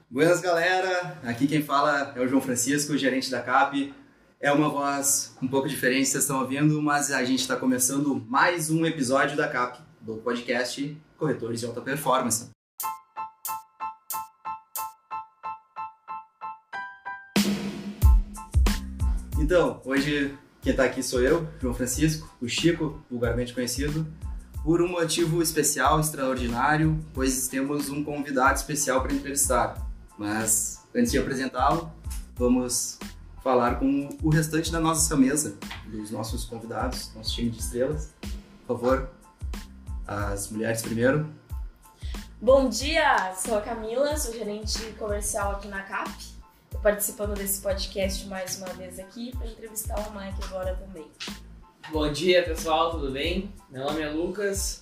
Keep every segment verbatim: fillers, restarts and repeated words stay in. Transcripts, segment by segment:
Buenas, galera! Aqui quem fala é o João Francisco, gerente da C A P. É uma voz um pouco diferente, vocês estão ouvindo, mas a gente está começando mais um episódio da C A P, do podcast Corretores de Alta Performance. Então, hoje quem está aqui sou eu, João Francisco, o Chico, vulgarmente conhecido, por um motivo especial, extraordinário, pois temos um convidado especial para entrevistar. Mas, antes de apresentá-lo, vamos falar com o restante da nossa mesa, dos nossos convidados, nosso time de estrelas. Por favor, as mulheres primeiro. Bom dia, sou a Camila, sou gerente comercial aqui na C A P. Estou participando desse podcast mais uma vez aqui para entrevistar o Mike agora também. Bom dia, pessoal, tudo bem? Meu nome é Lucas.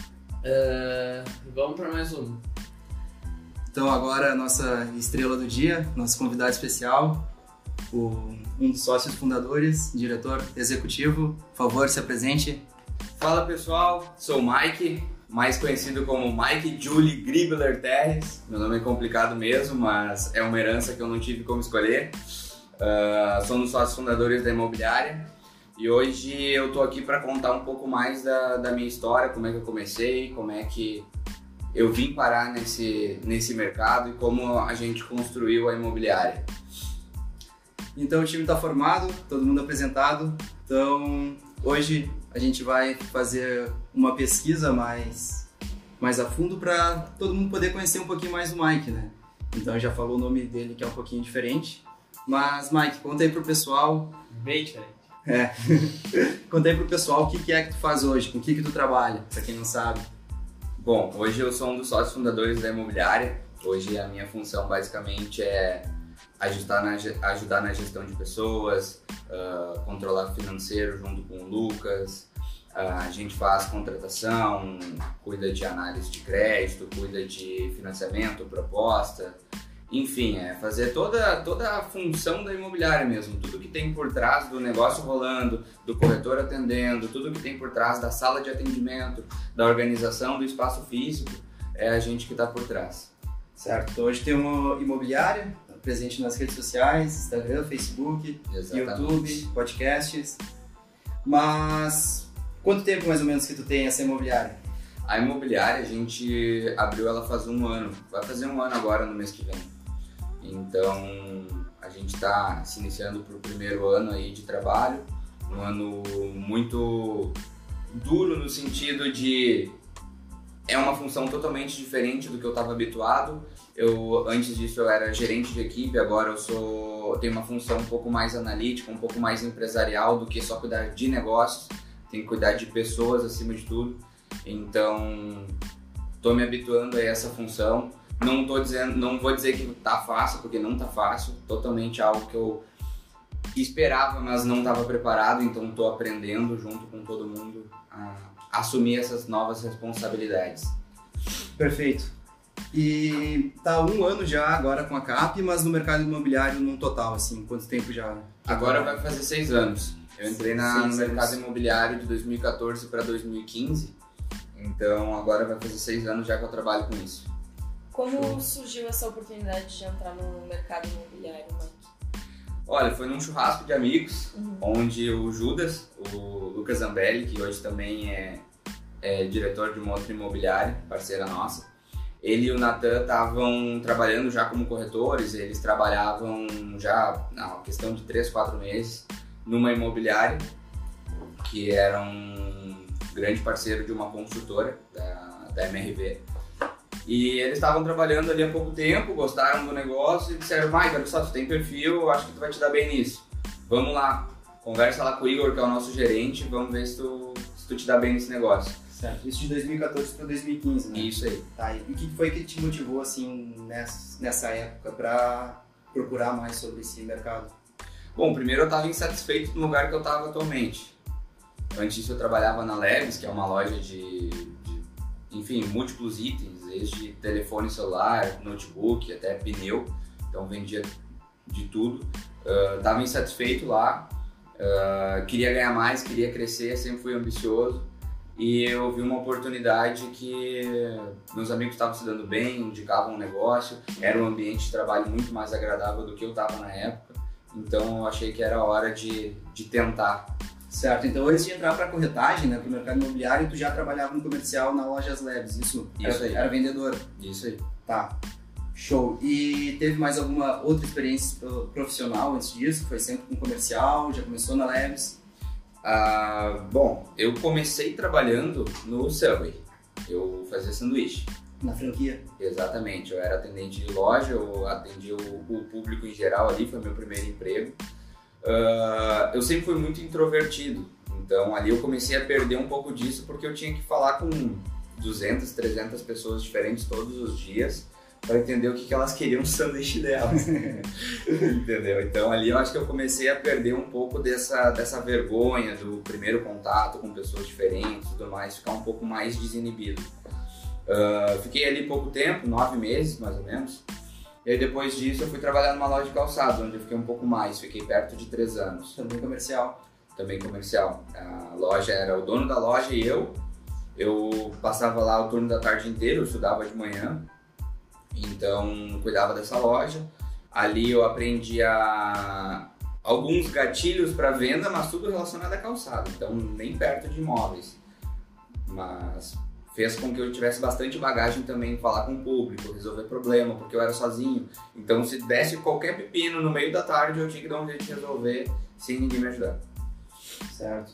Uh, vamos para mais um. Então agora a nossa estrela do dia, nosso convidado especial, o, um dos sócios fundadores, diretor executivo. Por favor, se apresente. Fala pessoal, sou o Mike, mais conhecido como Mike Julie Gribler Terres. Meu nome é complicado mesmo, mas é uma herança que eu não tive como escolher. Uh, sou um dos sócios fundadores da imobiliária e hoje eu tô aqui para contar um pouco mais da, da minha história, como é que eu comecei, como é que eu vim parar nesse, nesse mercado e como a gente construiu a imobiliária. Então o time está formado, todo mundo apresentado. Então hoje a gente vai fazer uma pesquisa mais, mais a fundo para todo mundo poder conhecer um pouquinho mais o Mike, né? Então já falou o nome dele que é um pouquinho diferente. Mas Mike, conta aí pro pessoal. Bem diferente. É. Conta aí pro pessoal o que, que é que tu faz hoje, com o que que tu trabalha, para quem não sabe. Bom, hoje eu sou um dos sócios fundadores da imobiliária. Hoje a minha função basicamente é ajudar na, ajudar na gestão de pessoas, uh, controlar financeiro junto com o Lucas. Uh, a gente faz contratação, cuida de análise de crédito, cuida de financiamento, proposta. Enfim, é fazer toda, toda a função da imobiliária mesmo, tudo que tem por trás do negócio rolando, do corretor atendendo, tudo que tem por trás da sala de atendimento, da organização do espaço físico, é a gente que está por trás. Certo, então hoje tem uma imobiliária, presente nas redes sociais, Instagram, Facebook, Exatamente. YouTube, podcasts. Mas quanto tempo mais ou menos que tu tem essa imobiliária? A imobiliária, a gente abriu ela faz um ano, vai fazer um ano agora no mês que vem. Então, a gente está se iniciando para o primeiro ano aí de trabalho, um ano muito duro no sentido de é uma função totalmente diferente do que eu estava habituado. Eu, antes disso eu era gerente de equipe, agora eu sou, tenho uma função um pouco mais analítica, um pouco mais empresarial do que só cuidar de negócios, tenho que cuidar de pessoas acima de tudo. Então, estou me habituando a essa função. Não tô dizendo, não vou dizer que tá fácil, porque não tá fácil. Totalmente algo que eu esperava, mas não estava preparado. Então, estou aprendendo junto com todo mundo a assumir essas novas responsabilidades. Perfeito. E tá um ano já agora com a C A P, mas no mercado imobiliário no total, assim, quanto tempo já? Agora vai fazer seis anos. Eu entrei na, no mercado anos. imobiliário de dois mil e quatorze para dois mil e quinze. Então, agora vai fazer seis anos já que eu trabalho com isso. Como Show. surgiu essa oportunidade de entrar no mercado imobiliário, Mike? Olha, foi num churrasco de amigos, uhum. onde o Judas, o Lucas Zambelli, que hoje também é, é diretor de uma outra imobiliária, parceira nossa, ele e o Natan estavam trabalhando já como corretores, eles trabalhavam já na questão de três, quatro meses numa imobiliária, que era um grande parceiro de uma construtora, da, da M R V. E eles estavam trabalhando ali há pouco tempo, gostaram do negócio e disseram: Mike, olha só, tu tem perfil, eu acho que tu vai te dar bem nisso. Vamos lá, conversa lá com o Igor, que é o nosso gerente, vamos ver se tu, se tu te dá bem nesse negócio. Certo, isso de dois mil e quatorze para dois mil e quinze, né? Isso aí. Tá, e o que foi que te motivou, assim, nessa, nessa época para procurar mais sobre esse mercado? Bom, primeiro eu estava insatisfeito no lugar que eu estava atualmente. Antes disso eu trabalhava na Leves, que é uma loja de, de enfim, múltiplos itens, desde telefone celular, notebook, até pneu, então vendia de tudo. Estava uh, insatisfeito lá, uh, queria ganhar mais, queria crescer, sempre fui ambicioso e eu vi uma oportunidade que meus amigos estavam se dando bem, indicavam um negócio, era um ambiente de trabalho muito mais agradável do que eu estava na época, então eu achei que era hora de, de tentar. Certo, então antes de entrar para a corretagem, né, para o mercado imobiliário, tu já trabalhava no comercial na Lojas Labs, isso? Isso era, aí. Era vendedor? Isso aí. Tá, show. E teve mais alguma outra experiência profissional antes disso? Foi sempre com comercial, já começou na Labs? Ah, bom, eu comecei trabalhando no Subway, eu fazia sanduíche. Na franquia? Exatamente, eu era atendente de loja, eu atendia o, o público em geral ali, foi meu primeiro emprego. Uh, eu sempre fui muito introvertido, então ali eu comecei a perder um pouco disso porque eu tinha que falar com duzentas, trezentas pessoas diferentes todos os dias para entender o que, que elas queriam no sanduíche delas, entendeu? Então ali eu acho que eu comecei a perder um pouco dessa, dessa vergonha do primeiro contato com pessoas diferentes e tudo mais, ficar um pouco mais desinibido. Uh, fiquei ali pouco tempo, nove meses mais ou menos. E aí depois disso eu fui trabalhar numa loja de calçados, onde eu fiquei um pouco mais, fiquei perto de três anos. Também comercial? Também comercial. A loja era o dono da loja e eu. Eu passava lá o turno da tarde inteira, eu estudava de manhã, então cuidava dessa loja. Ali eu aprendi a... alguns gatilhos para venda, mas tudo relacionado a calçado, então nem perto de imóveis. Mas... fez com que eu tivesse bastante bagagem também em falar com o público, resolver problema, porque eu era sozinho. Então, se desse qualquer pepino no meio da tarde, eu tinha que dar um jeito de resolver sem ninguém me ajudar. Certo.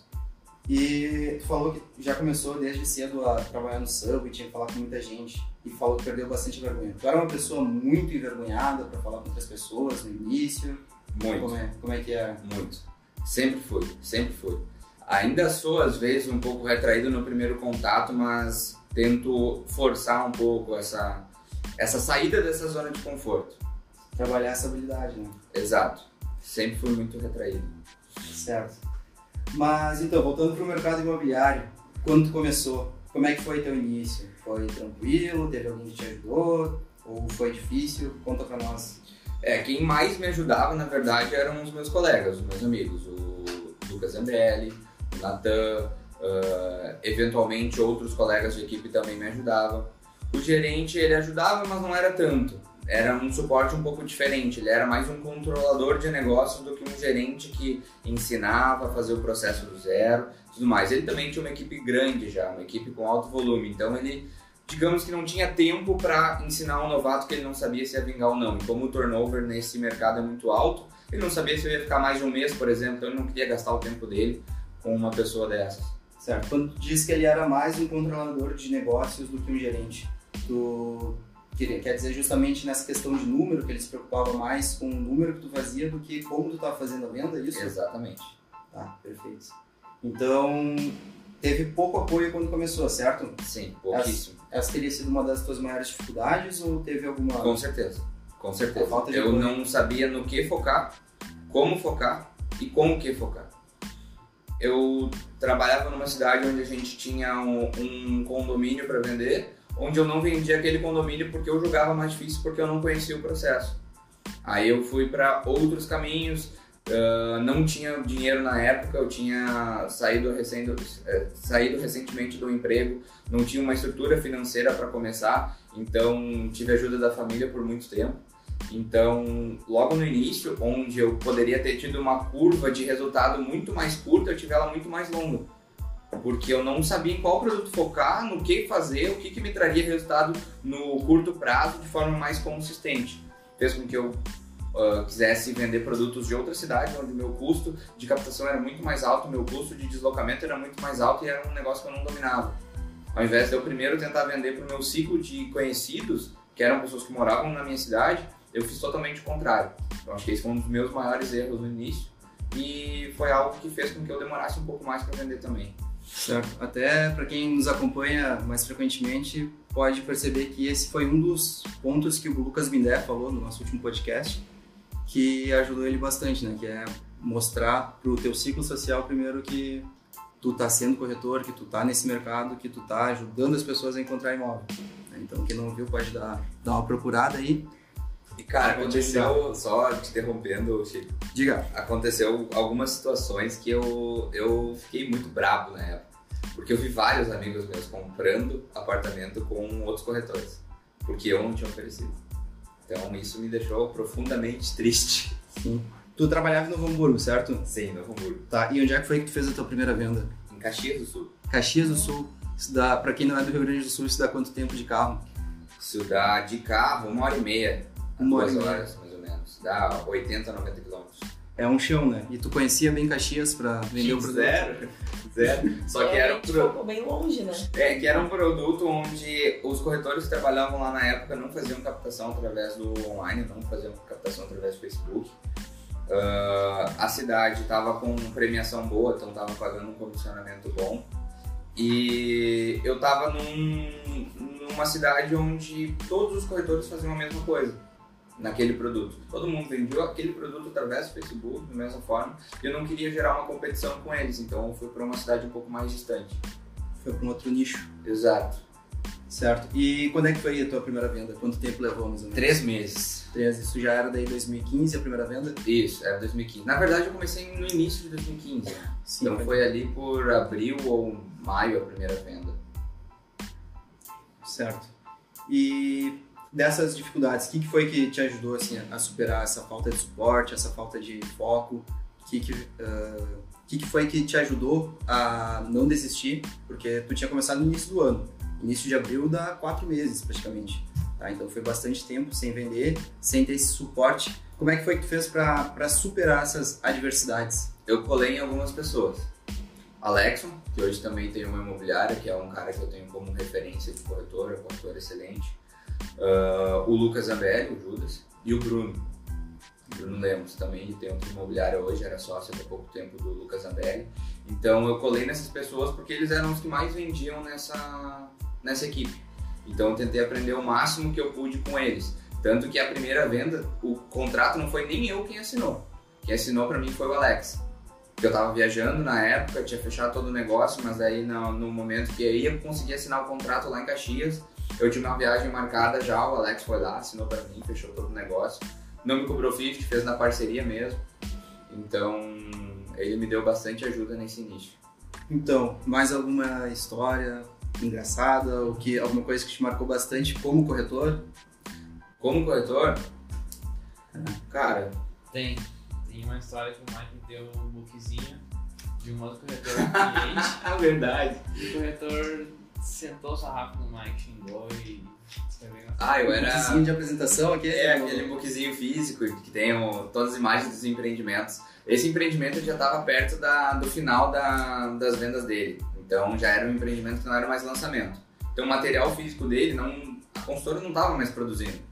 E tu falou que já começou desde cedo a trabalhar no Subway, tinha que falar com muita gente, e falou que perdeu bastante vergonha. Tu era uma pessoa muito envergonhada para falar com outras pessoas no início? Muito. Como é, como é que era? Muito. Sempre fui, sempre fui. Ainda sou, às vezes, um pouco retraído no primeiro contato, mas tento forçar um pouco essa, essa saída dessa zona de conforto. Trabalhar essa habilidade, né? Exato. Sempre fui muito retraído. Certo. Mas, então, voltando para o mercado imobiliário, quando tu começou, como é que foi teu início? Foi tranquilo? Teve alguém que te ajudou? Ou foi difícil? Conta para nós. É, quem mais me ajudava, na verdade, eram os meus colegas, os meus amigos. O Lucas Zambelli, o Natan, uh, eventualmente outros colegas de equipe também me ajudavam. O gerente, ele ajudava, mas não era tanto. Era um suporte um pouco diferente, ele era mais um controlador de negócios do que um gerente que ensinava a fazer o processo do zero e tudo mais. Ele também tinha uma equipe grande já, uma equipe com alto volume, então ele, digamos que não tinha tempo para ensinar um novato que ele não sabia se ia vingar ou não. E como o turnover nesse mercado é muito alto, ele não sabia se eu ia ficar mais de um mês, por exemplo, então ele não queria gastar o tempo dele com uma pessoa dessas. Certo. Quando tu disse que ele era mais um controlador de negócios do que um gerente, tu quer dizer justamente nessa questão de número, que ele se preocupava mais com o número que tu fazia do que como tu estava fazendo a venda, é isso? Exatamente. Tá, perfeito. Então, teve pouco apoio quando começou, certo? Sim, pouquíssimo. Essa, essa teria sido uma das tuas maiores dificuldades ou teve alguma... Com certeza, com certeza. Falta de eu apoio. não sabia no que focar, como focar e como que focar. Eu trabalhava numa cidade onde a gente tinha um, um condomínio para vender, onde eu não vendia aquele condomínio porque eu julgava mais difícil, porque eu não conhecia o processo. Aí eu fui para outros caminhos, uh, não tinha dinheiro na época, eu tinha saído, recém do, uh, saído recentemente do emprego, não tinha uma estrutura financeira para começar, então tive ajuda da família por muito tempo. Então, logo no início, onde eu poderia ter tido uma curva de resultado muito mais curta, eu tive ela muito mais longa. Porque eu não sabia em qual produto focar, no que fazer, o que, que me traria resultado no curto prazo de forma mais consistente. Fez com que eu uh, quisesse vender produtos de outra cidade, onde o meu custo de captação era muito mais alto, o meu custo de deslocamento era muito mais alto e era um negócio que eu não dominava. Ao invés de eu primeiro tentar vender para o meu ciclo de conhecidos, que eram pessoas que moravam na minha cidade, eu fiz totalmente o contrário. Então acho que esse foi um dos meus maiores erros no início e foi algo que fez com que eu demorasse um pouco mais para vender também. Certo. Até para quem nos acompanha mais frequentemente pode perceber que esse foi um dos pontos que o Lucas Bindé falou no nosso último podcast, que ajudou ele bastante, né? Que é mostrar pro teu ciclo social primeiro que tu tá sendo corretor, que tu tá nesse mercado, que tu tá ajudando as pessoas a encontrar imóvel. Então quem não viu pode dar, dar uma procurada aí. E cara, aconteceu, só te interrompendo, Chico, Diga. Aconteceu algumas situações que eu, eu fiquei muito brabo na época. Porque eu vi vários amigos meus comprando apartamento com outros corretores, porque eu não tinha oferecido. Então isso me deixou profundamente triste. Sim. Tu trabalhava no Novo Hamburgo, certo? Sim, Novo Hamburgo. Tá, e onde é que foi que tu fez a tua primeira venda? Em Caxias do Sul. Caxias do Sul. Isso dá, pra quem não é do Rio Grande do Sul, isso dá quanto tempo de carro? Isso dá de carro uma hora e meia, Uma hora duas e meia. horas mais ou menos. Dá oitenta, noventa quilômetros. É um chão, né? E tu conhecia bem Caxias pra vender o produto? Zero, zero. Só que era um Realmente produto. ficou bem longe, né? É, que era um produto onde os corretores que trabalhavam lá na época não faziam captação através do online, não faziam captação através do Facebook. Uh, a cidade estava com premiação boa, então estava pagando um comissionamento bom. E eu estava num, numa cidade onde todos os corretores faziam a mesma coisa naquele produto. Todo mundo vendia aquele produto através do Facebook, da mesma forma. E eu não queria gerar uma competição com eles, então eu fui para uma cidade um pouco mais distante. Foi pra um outro nicho. Exato. Certo. E quando é que foi a tua primeira venda? Quanto tempo levou, mais ou menos? Três meses. Três. Isso já era daí dois mil e quinze, a primeira venda? Isso, era dois mil e quinze. Na verdade, eu comecei no início de dois mil e quinze. Sim. Então foi ali por abril ou maio a primeira venda. Certo. E dessas dificuldades, o que, que foi que te ajudou assim, a superar essa falta de suporte, essa falta de foco? O que, que, uh, que, que foi que te ajudou a não desistir? Porque tu tinha começado no início do ano. Início de abril dá quatro meses praticamente. Tá? Então foi bastante tempo sem vender, sem ter esse suporte. Como é que foi que tu fez para superar essas adversidades? Eu colei em algumas pessoas. Alexson, que hoje também tem uma imobiliária, que é um cara que eu tenho como referência de corretor, é um corretor excelente. Uh, o Lucas Zambelli, o Judas, e o Bruno. Bruno Lemos também tem outra imobiliária hoje, era sócio até pouco tempo do Lucas Zambelli. Então eu colei nessas pessoas porque eles eram os que mais vendiam nessa, nessa equipe. Então eu tentei aprender o máximo que eu pude com eles. Tanto que a primeira venda, o contrato não foi nem eu quem assinou. Quem assinou para mim foi o Alex. Eu estava viajando na época, tinha fechado todo o negócio, mas aí no, no momento que eu ia conseguir assinar o contrato lá em Caxias, eu tinha uma viagem marcada já, o Alex foi lá, assinou para mim, fechou todo o negócio. Não me cobrou fifty, fez na parceria mesmo. Então ele me deu bastante ajuda nesse início. Então, mais alguma história engraçada ou que, alguma coisa que te marcou bastante como corretor? Como corretor, cara... Tem. Tem uma história que o Mike deu um bookzinho de um outro corretor cliente. É verdade. E o corretor sentou o sarrafo no Mike, xingou e escreveu. Ah, eu era... Bookzinho de apresentação aqui? É, aquele bookzinho físico que tem o, todas as imagens dos empreendimentos. Esse empreendimento já estava perto da, do final da, das vendas dele. Então já era um empreendimento que não era mais lançamento. Então o material físico dele, não, a consultora não estava mais produzindo.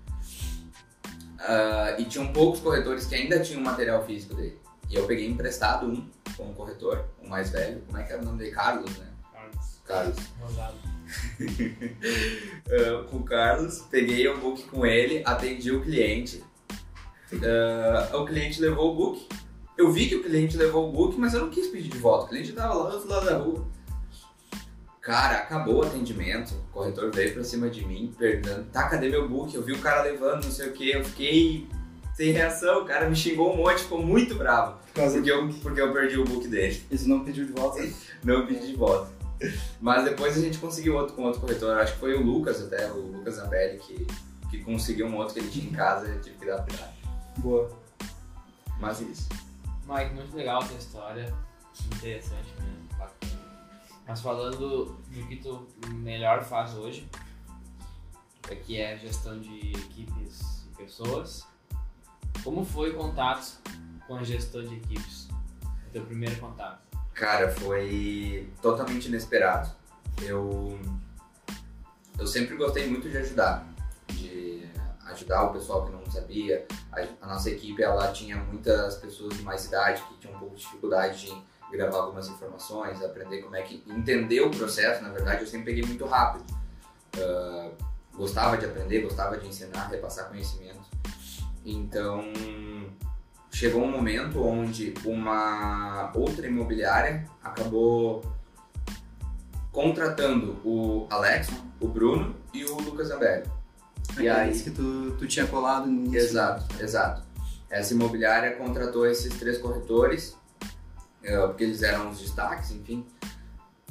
Uh, e tinham poucos corretores que ainda tinham material físico dele. E eu peguei emprestado um com um corretor, um mais velho. Como é que era o nome dele? Carlos, né? Carlos. Carlos. Rosado. uh, com o Carlos, peguei o book com ele, atendi o cliente. Uh, o cliente levou o book. Eu vi que o cliente levou o book, mas eu não quis pedir de volta. O cliente estava lá do lado da rua. Cara, acabou o atendimento, o corretor veio pra cima de mim, perguntando, tá, cadê meu book? Eu vi o cara levando, não sei o que, eu fiquei sem reação, o cara me xingou um monte, ficou muito bravo, porque eu, porque eu perdi o book dele. Isso não pediu de volta? Não pedi de volta. Mas depois a gente conseguiu outro com outro corretor, acho que foi o Lucas até, o Lucas Zambelli, que, que conseguiu um outro que ele tinha em casa e eu tive que dar pra ele. Boa. Mas isso. Mike, muito legal a tua história, interessante mesmo, bacana. Mas falando do que tu melhor faz hoje, que é gestão de equipes e pessoas, como foi o contato com a gestão de equipes? O teu primeiro contato? Cara, foi totalmente inesperado. Eu, eu sempre gostei muito de ajudar, de ajudar o pessoal que não sabia. A, a nossa equipe, ela tinha muitas pessoas de mais idade que tinham um pouco de dificuldade de gravar algumas informações, aprender como é que... entender o processo, na verdade, eu sempre peguei muito rápido. Uh, gostava de aprender, gostava de ensinar, repassar conhecimento. Então, chegou um momento onde uma outra imobiliária acabou contratando o Alex, o Bruno e o Lucas Zambelli. E aí que tu, tu tinha colado no início. Exato, exato. Essa imobiliária contratou esses três corretores, porque eles eram os destaques, enfim.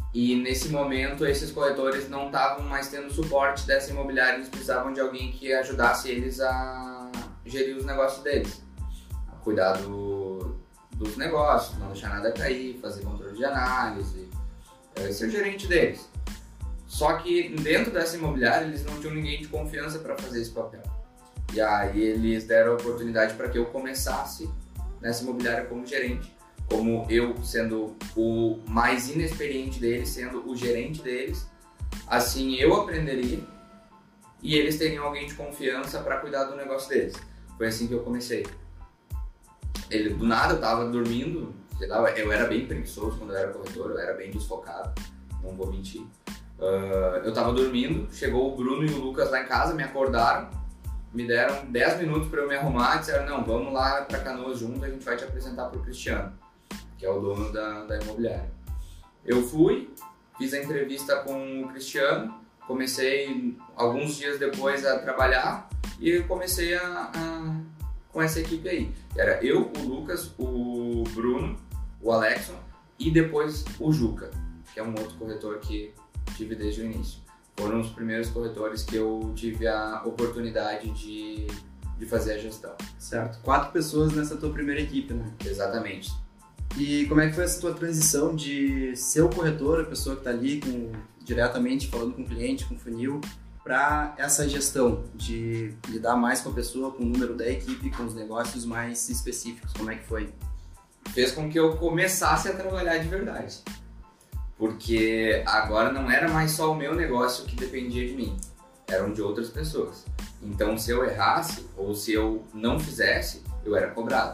E nesse momento esses corretores não estavam mais tendo suporte dessa imobiliária, eles precisavam de alguém que ajudasse eles a gerir os negócios deles, a cuidar do, dos negócios, não deixar nada cair, fazer controle de análise, ser o gerente deles. Só que dentro dessa imobiliária eles não tinham ninguém de confiança para fazer esse papel. E aí eles deram a oportunidade para que eu começasse nessa imobiliária como gerente. Como eu sendo o mais inexperiente deles, sendo o gerente deles, assim eu aprenderia e eles teriam alguém de confiança para cuidar do negócio deles. Foi assim que eu comecei. Ele, do nada eu tava dormindo, sei lá, eu era bem preguiçoso quando eu era corretor, eu era bem desfocado, não vou mentir. Uh, eu tava dormindo, chegou o Bruno e o Lucas lá em casa, me acordaram, me deram dez minutos para eu me arrumar e disseram, não, vamos lá para Canoas junto, a gente vai te apresentar pro Cristiano, que é o dono da, da imobiliária. Eu fui, fiz a entrevista com o Cristiano, comecei alguns dias depois a trabalhar e comecei a, a, com essa equipe aí. Era eu, o Lucas, o Bruno, o Alexson e depois o Juca, que é um outro corretor que tive desde o início. Foram os primeiros corretores que eu tive a oportunidade de, de fazer a gestão. Certo. Quatro pessoas nessa tua primeira equipe, né? Exatamente. E como é que foi essa tua transição de ser o corretor, a pessoa que está ali com, diretamente falando com o cliente, com o funil, para essa gestão de lidar mais com a pessoa, com o número da equipe, com os negócios mais específicos? Como é que foi? Fez com que eu começasse a trabalhar de verdade. Porque agora não era mais só o meu negócio que dependia de mim, eram de outras pessoas. Então se eu errasse ou se eu não fizesse, eu era cobrado.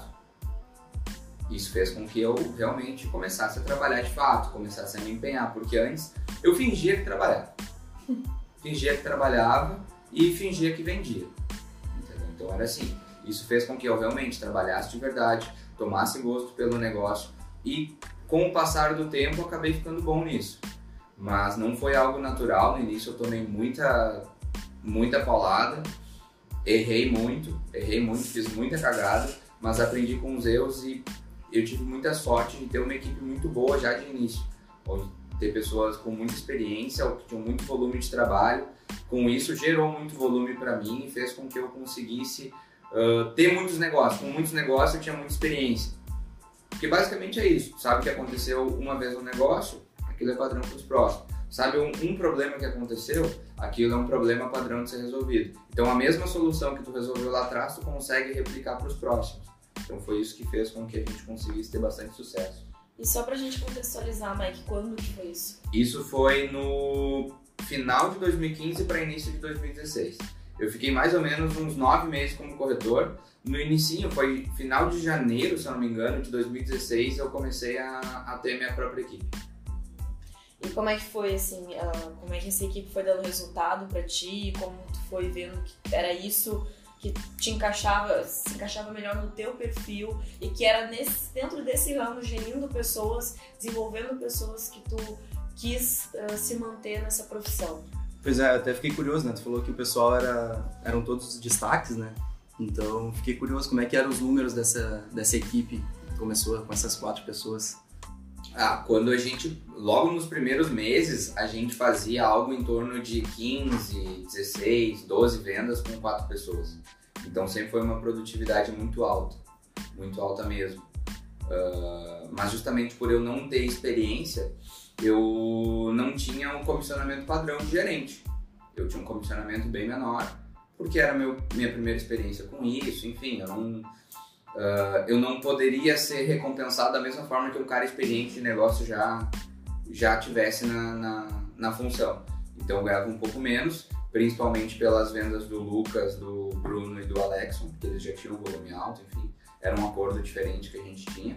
Isso fez com que eu realmente começasse a trabalhar de fato, começasse a me empenhar, porque antes eu fingia que trabalhava. Fingia que trabalhava e fingia que vendia. Entendeu? Então era assim. Isso fez com que eu realmente trabalhasse de verdade, tomasse gosto pelo negócio e com o passar do tempo eu acabei ficando bom nisso. Mas não foi algo natural, no início eu tomei muita, muita paulada, errei muito, errei muito, fiz muita cagada, mas aprendi com os erros e eu tive muita sorte de ter uma equipe muito boa já de início, onde ter pessoas com muita experiência, que tinham muito volume de trabalho. Com isso gerou muito volume para mim e fez com que eu conseguisse uh, ter muitos negócios. Com muitos negócios eu tinha muita experiência. Porque basicamente é isso, sabe que aconteceu uma vez um negócio, aquilo é padrão para os próximos. Sabe um, um problema que aconteceu, aquilo é um problema padrão de ser resolvido. Então a mesma solução que tu resolveu lá atrás, tu consegue replicar para os próximos. Então foi isso que fez com que a gente conseguisse ter bastante sucesso. E só pra gente contextualizar, Mike, quando que foi isso? Isso foi no final de dois mil e quinze para início de dois mil e dezesseis. Eu fiquei mais ou menos uns nove meses como corretor. No inicinho, foi final de janeiro, se eu não me engano, de dois mil e dezesseis, eu comecei a, a ter minha própria equipe. E como é que foi, assim, uh, como é que essa equipe foi dando resultado pra ti? Como tu foi vendo que era isso que te encaixava, se encaixava melhor no teu perfil e que era nesse, dentro desse ramo, gerindo pessoas, desenvolvendo pessoas que tu quis uh, se manter nessa profissão? Pois é, até fiquei curioso, né? Tu falou que o pessoal era, eram todos destaques, né? Então fiquei curioso como é que eram os números dessa, dessa equipe que começou com essas quatro pessoas. Ah, quando a gente, logo nos primeiros meses, a gente fazia algo em torno de quinze, dezesseis, doze vendas com quatro pessoas. Então sempre foi uma produtividade muito alta, muito alta mesmo. Uh, mas justamente por eu não ter experiência, eu não tinha um comissionamento padrão de gerente. Eu tinha um comissionamento bem menor, porque era meu, minha primeira experiência com isso, enfim, eu não... Uh, eu não poderia ser recompensado da mesma forma que um cara experiente de negócio já, já tivesse na, na, na função. Então eu ganhava um pouco menos, principalmente pelas vendas do Lucas, do Bruno e do Alexson, porque eles já tinham um volume alto, enfim, era um acordo diferente que a gente tinha.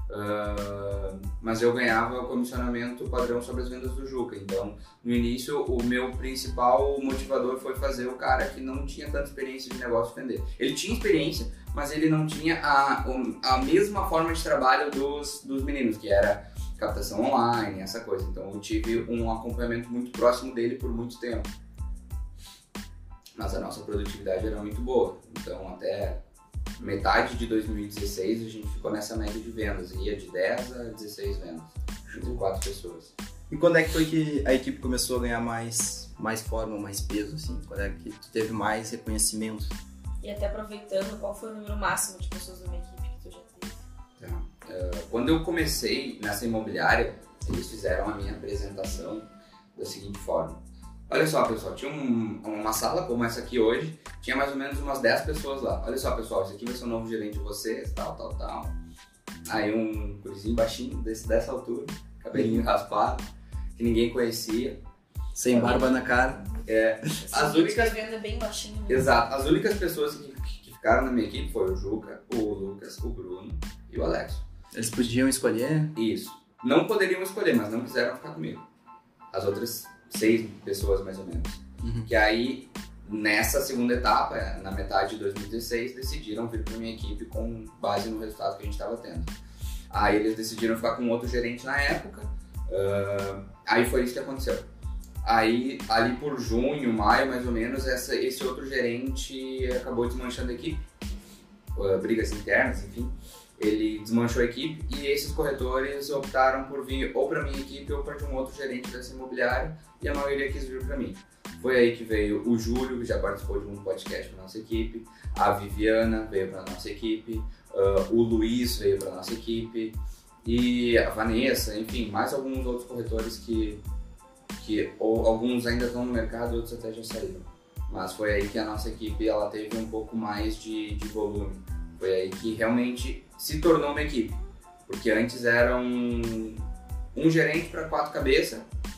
Uh, mas eu ganhava comissionamento padrão sobre as vendas do Juca. Então, no início, o meu principal motivador foi fazer o cara que não tinha tanta experiência de negócio vender. Ele tinha experiência, mas ele não tinha a, a mesma forma de trabalho dos, dos meninos, que era captação online, essa coisa. Então, eu tive um acompanhamento muito próximo dele por muito tempo. Mas a nossa produtividade era muito boa. Então, até metade de dois mil e dezesseis a gente ficou nessa média de vendas, ia de dez a dezesseis vendas entre quatro pessoas. E quando é que foi que a equipe começou a ganhar mais, mais forma, mais peso, assim? Quando é que tu teve mais reconhecimento? E até aproveitando, qual foi o número máximo de pessoas da minha equipe que tu já teve? Tá. Uh, quando eu comecei nessa imobiliária, eles fizeram a minha apresentação da seguinte forma. Olha só, pessoal, tinha um, uma sala como essa aqui hoje, tinha mais ou menos umas dez pessoas lá. Olha só, pessoal, esse aqui vai ser o novo gerente de vocês, tal, tal, tal. Aí um gurizinho baixinho, desse, dessa altura, cabelinho raspado, que ninguém conhecia. Sem barba na cara. É, as únicas... venda bem baixinho. Mesmo. Exato, as únicas pessoas que, que ficaram na minha equipe foi o Juca, o Lucas, o Bruno e o Alex. Eles podiam escolher? Isso. Não poderiam escolher, mas não quiseram ficar comigo. As outras seis pessoas, mais ou menos. Uhum. Que aí, nessa segunda etapa, na metade de dois mil e dezesseis, decidiram vir para minha equipe com base no resultado que a gente estava tendo. Aí eles decidiram ficar com outro gerente na época. Uh, aí foi isso que aconteceu. Aí, ali por junho, maio, mais ou menos, essa, esse outro gerente acabou desmanchando a equipe. Uh, brigas internas, enfim. Ele desmanchou a equipe e esses corretores optaram por vir ou para minha equipe ou para de um outro gerente dessa imobiliária e a maioria quis vir para mim. Foi aí que veio o Júlio, que já participou de um podcast para nossa equipe, a Viviana veio para nossa equipe, uh, o Luiz veio para nossa equipe e a Vanessa, enfim, mais alguns outros corretores que, que ou alguns ainda estão no mercado, outros até já saíram. Mas foi aí que a nossa equipe ela teve um pouco mais de, de volume. Foi aí que realmente se tornou uma equipe, porque antes era um, um gerente para quatro cabeças,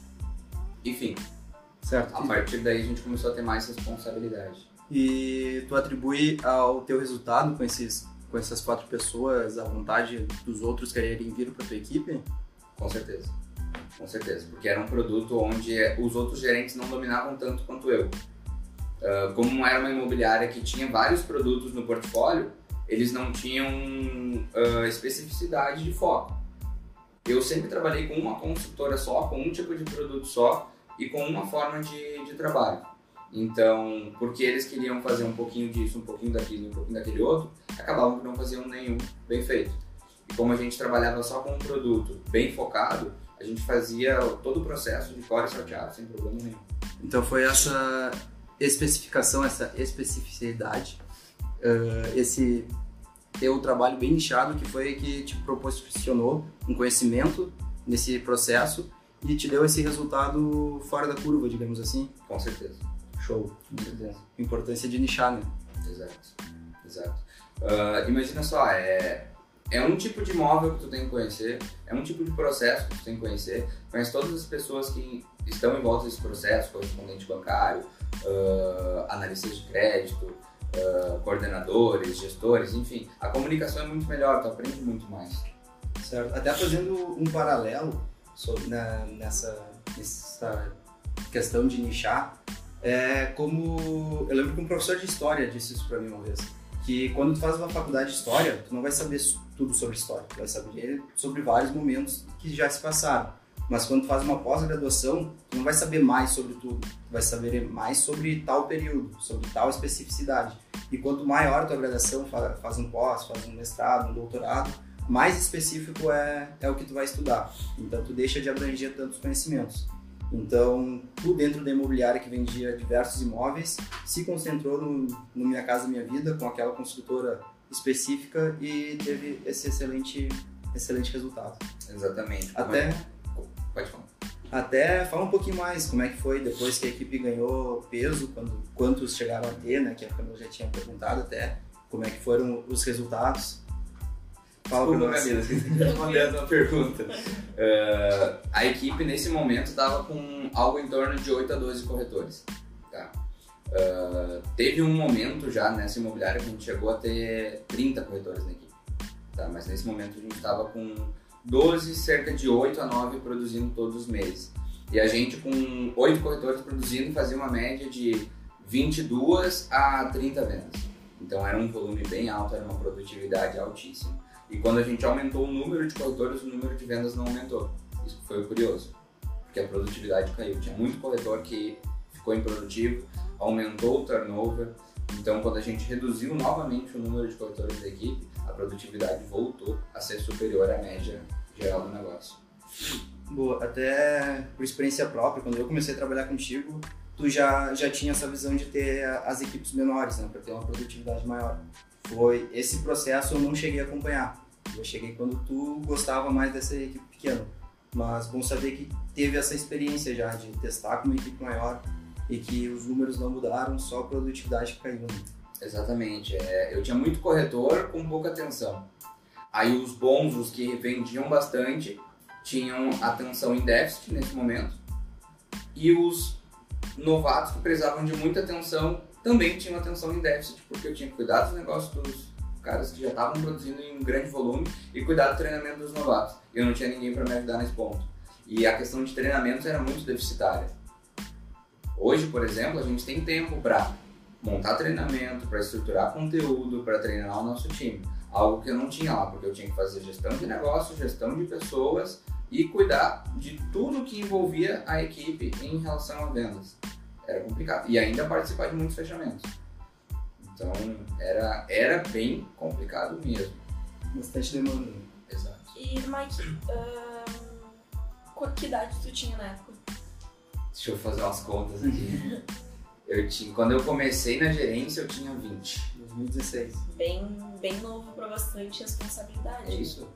enfim. Certo. A partir daí a gente começou a ter mais responsabilidade. E tu atribui ao teu resultado com, esses, com essas quatro pessoas a vontade dos outros quererem vir para tua equipe? Com certeza, com certeza, porque era um produto onde os outros gerentes não dominavam tanto quanto eu. Uh, como era uma imobiliária que tinha vários produtos no portfólio, eles não tinham uh, especificidade de foco. Eu sempre trabalhei com uma construtora só, com um tipo de produto só e com uma forma de, de trabalho. Então, porque eles queriam fazer um pouquinho disso, um pouquinho daquilo, um pouquinho daquele outro, acabavam que não faziam nenhum bem feito. E como a gente trabalhava só com um produto bem focado, a gente fazia todo o processo de core salteado, sem problema nenhum. Então foi essa especificação, essa especificidade, uh, esse teu trabalho bem nichado que foi que te proporcionou um conhecimento nesse processo e te deu esse resultado fora da curva, digamos assim. Com certeza. Show. Com certeza. Importância de nichar, né? Exato, exato. Uh, imagina só, é, é um tipo de imóvel que tu tem que conhecer, é um tipo de processo que tu tem que conhecer, conhece todas as pessoas que estão em volta desse processo, correspondente bancário, uh, analistas de crédito, uh, coordenadores, gestores, enfim. A comunicação é muito melhor, tu aprende muito mais. Certo. Até fazendo um paralelo sobre, na, nessa, nessa questão de nichar, é como... Eu lembro que um professor de história disse isso pra mim uma vez, que quando tu faz uma faculdade de história, tu não vai saber tudo sobre história, tu vai saber sobre vários momentos que já se passaram. Mas quando tu faz uma pós-graduação, tu não vai saber mais sobre tudo, tu vai saber mais sobre tal período, sobre tal especificidade. E quanto maior a tua graduação, faz um pós, faz um mestrado, um doutorado, mais específico é, é o que tu vai estudar. Então tu deixa de abranger tantos conhecimentos. Então, tu dentro da imobiliária que vendia diversos imóveis, se concentrou no, no Minha Casa Minha Vida, com aquela construtora específica e teve esse excelente, excelente resultado. Exatamente. Até, Pode falar. Até fala um pouquinho mais como é que foi depois que a equipe ganhou peso, quando, quantos chegaram a ter, né, que a Camila já tinha perguntado até, como é que foram os resultados. Fala Desculpa, Camila, esqueci de responder a tua pergunta. Uh, a equipe, nesse momento, estava com algo em torno de oito a doze corretores. Tá? Uh, teve um momento já nessa imobiliária que a gente chegou a ter trinta corretores na equipe. Tá? Mas nesse momento a gente estava com doze, cerca de oito a nove produzindo todos os meses. E a gente com oito corretores produzindo fazia uma média de vinte e duas a trinta vendas. Então era um volume bem alto, era uma produtividade altíssima. E quando a gente aumentou o número de corretores, o número de vendas não aumentou. Isso foi curioso, porque a produtividade caiu. Tinha muito corretor que ficou improdutivo, aumentou o turnover. Então, quando a gente reduziu novamente o número de corretores da equipe, a produtividade voltou a ser superior à média geral do negócio. Boa, até por experiência própria, quando eu comecei a trabalhar contigo, tu já, já tinha essa visão de ter as equipes menores, né, para ter uma produtividade maior. Foi esse processo eu não cheguei a acompanhar. Eu cheguei quando tu gostava mais dessa equipe pequena. Mas bom saber que teve essa experiência já de testar com uma equipe maior e que os números não mudaram, só a produtividade que caiu. Exatamente. É, eu tinha muito corretor com pouca atenção. Aí os bons, os que vendiam bastante, tinham atenção em déficit nesse momento. E os novatos que precisavam de muita atenção também tinham atenção em déficit, porque eu tinha que cuidar dos negócios dos caras que já estavam produzindo em um grande volume e cuidar do treinamento dos novatos. Eu não tinha ninguém para me ajudar nesse ponto. E a questão de treinamentos era muito deficitária. Hoje, por exemplo, a gente tem tempo para montar treinamento, para estruturar conteúdo, para treinar o nosso time. Algo que eu não tinha lá, porque eu tinha que fazer gestão de negócio, gestão de pessoas e cuidar de tudo que envolvia a equipe em relação a vendas. Era complicado. E ainda participar de muitos fechamentos. Então, era, era bem complicado mesmo. Bastante demanda. Exato. E, Mike, uh, que idade tu tinha na época? Deixa eu fazer umas contas aqui. eu tinha, quando eu comecei na gerência, eu tinha vinte. dois mil e dezesseis. Bem, bem novo para bastante responsabilidade. É isso?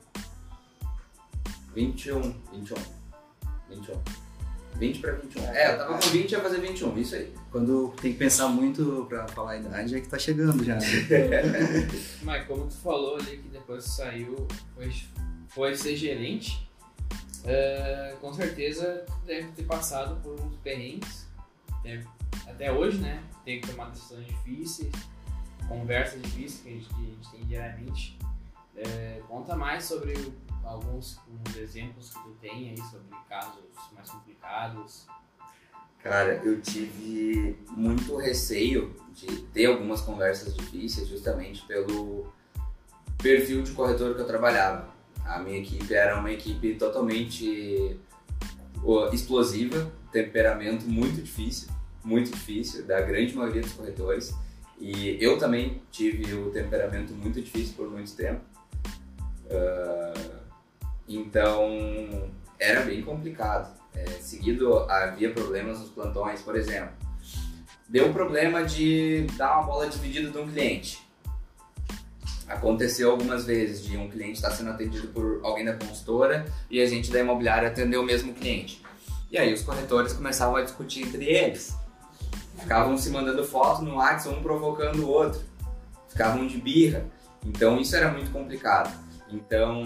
vinte e um. vinte e um. vinte e um. vinte para vinte e um. É, eu tava com vinte e ia fazer vinte e um, isso aí. Quando tem que pensar muito pra falar a idade, é que tá chegando já. Mas como tu falou ali que depois que saiu, foi, foi ser gerente, uh, com certeza tu deve ter passado por uns perrengues, deve, até hoje, né? Tem que tomar decisões difíceis, conversas difíceis que a gente, que a gente tem diariamente. Uh, conta mais sobre alguns uns exemplos que tu tem aí sobre casos mais complicados. Cara, eu tive muito receio de ter algumas conversas difíceis justamente pelo perfil de corretor que eu trabalhava. A minha equipe era uma equipe totalmente explosiva, temperamento muito difícil, muito difícil, da grande maioria dos corretores. E eu também tive o temperamento muito difícil por muito tempo. Uh, então, era bem complicado. É, seguido, havia problemas nos plantões, por exemplo. Deu um problema de dar uma bola dividida de um cliente. Aconteceu algumas vezes de um cliente estar sendo atendido por alguém da consultora e a gente da imobiliária atender o mesmo cliente. E aí os corretores começavam a discutir entre eles. Ficavam se mandando foto no WhatsApp, um provocando o outro. Ficavam de birra. Então isso era muito complicado. Então...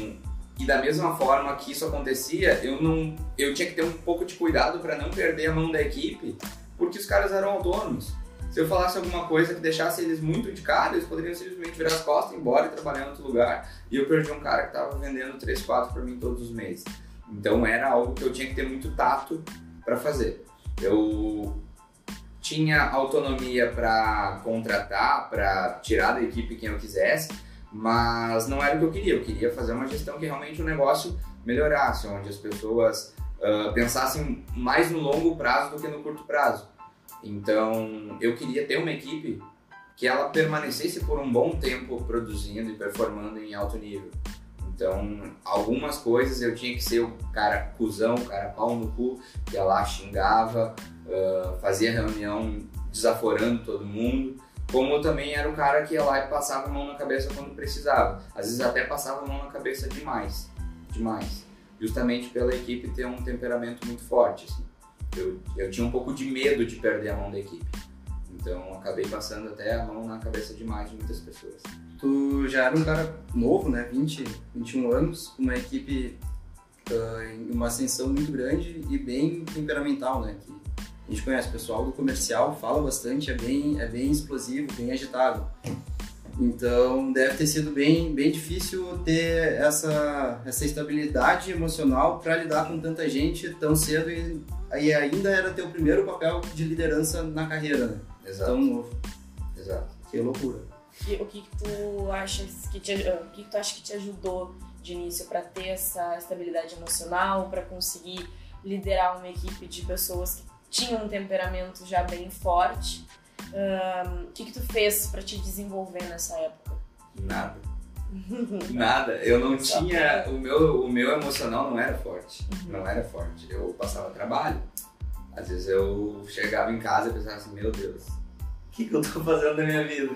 E da mesma forma que isso acontecia, eu, não, eu tinha que ter um pouco de cuidado para não perder a mão da equipe, porque os caras eram autônomos. Se eu falasse alguma coisa que deixasse eles muito de cara, eles poderiam simplesmente virar as costas, ir embora e trabalhar em outro lugar. E eu perdi um cara que estava vendendo três, quatro para mim todos os meses. Então era algo que eu tinha que ter muito tato para fazer. Eu tinha autonomia para contratar, para tirar da equipe quem eu quisesse, mas não era o que eu queria. Eu queria fazer uma gestão que realmente o negócio melhorasse, onde as pessoas uh, pensassem mais no longo prazo do que no curto prazo. Então, eu queria ter uma equipe que ela permanecesse por um bom tempo produzindo e performando em alto nível. Então, algumas coisas eu tinha que ser o cara cuzão, o cara pau no cu, que ia lá, xingava, uh, fazia reunião desaforando todo mundo. Como eu também era o cara que ia lá e passava a mão na cabeça quando precisava. Às vezes até passava a mão na cabeça demais, demais. Justamente pela equipe ter um temperamento muito forte, assim. Eu, eu tinha um pouco de medo de perder a mão da equipe. Então acabei passando até a mão na cabeça demais de muitas pessoas. Tu já era um cara novo, né? vinte, vinte e um anos, com uma equipe uh, em uma ascensão muito grande e bem temperamental, né? Que a gente conhece, o pessoal do comercial fala bastante, é bem, é bem explosivo, bem agitado. Então deve ter sido bem, bem difícil ter essa, essa estabilidade emocional para lidar com tanta gente tão cedo e, e ainda era teu primeiro papel de liderança na carreira, né? Exato. Tão novo. Exato. Que loucura. E o que, que tu achas que te, o que, que tu acha que te ajudou de início para ter essa estabilidade emocional, para conseguir liderar uma equipe de pessoas que tinham um temperamento já bem forte? Um, o que, que tu fez para te desenvolver nessa época? Nada. Nada. Eu não tinha... O meu, o meu emocional não era forte. Não era forte. Eu passava trabalho. Às vezes eu chegava em casa e pensava assim, meu Deus, o que, que eu tô fazendo na minha vida?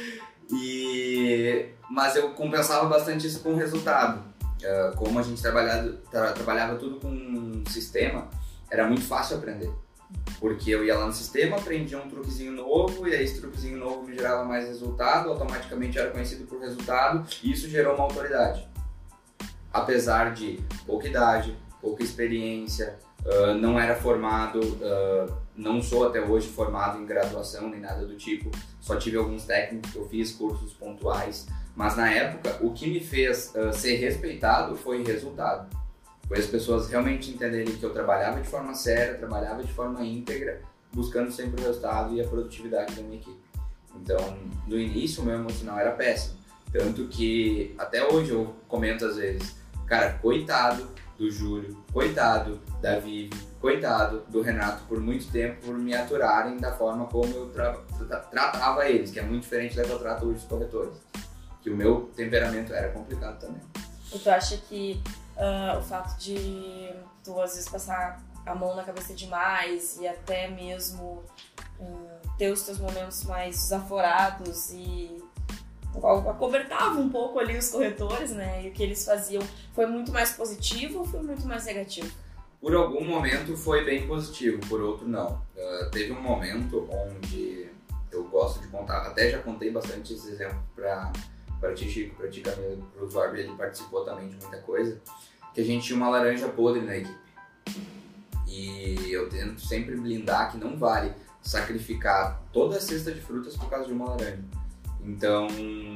E... Mas eu compensava bastante isso com o resultado. Uh, como a gente trabalhava, tra trabalhava tudo com um sistema, era muito fácil aprender. Porque eu ia lá no sistema, aprendia um truquezinho novo, e aí esse truquezinho novo me gerava mais resultado, automaticamente eu era conhecido por resultado, e isso gerou uma autoridade. Apesar de pouca idade, pouca experiência, uh, não era formado, uh, não sou até hoje formado em graduação nem nada do tipo, só tive alguns técnicos, eu fiz cursos pontuais, mas na época o que me fez uh, ser respeitado foi resultado. Foi as pessoas realmente entenderem que eu trabalhava de forma séria, trabalhava de forma íntegra, buscando sempre o resultado e a produtividade da minha equipe. Então, no início o meu emocional era péssimo, tanto que até hoje eu comento às vezes, cara, coitado do Júlio, coitado da Vivi, coitado do Renato por muito tempo por me aturarem da forma como eu tra tra tratava eles, que é muito diferente da que eu trato hoje os corretores. Que o meu temperamento era complicado também. E tu acha que uh, o fato de tu às vezes passar a mão na cabeça demais e até mesmo uh, ter os teus momentos mais desaforados e acobertava um pouco ali os corretores, né? E o que eles faziam foi muito mais positivo ou foi muito mais negativo? Por algum momento foi bem positivo, por outro não. Uh, teve um momento onde eu gosto de contar, até já contei bastante esse exemplo para para ti, Chico, para ti, Camila, para o Zorb, ele participou também de muita coisa, que a gente tinha uma laranja podre na equipe. E eu tento sempre blindar que não vale sacrificar toda a cesta de frutas por causa de uma laranja. Então,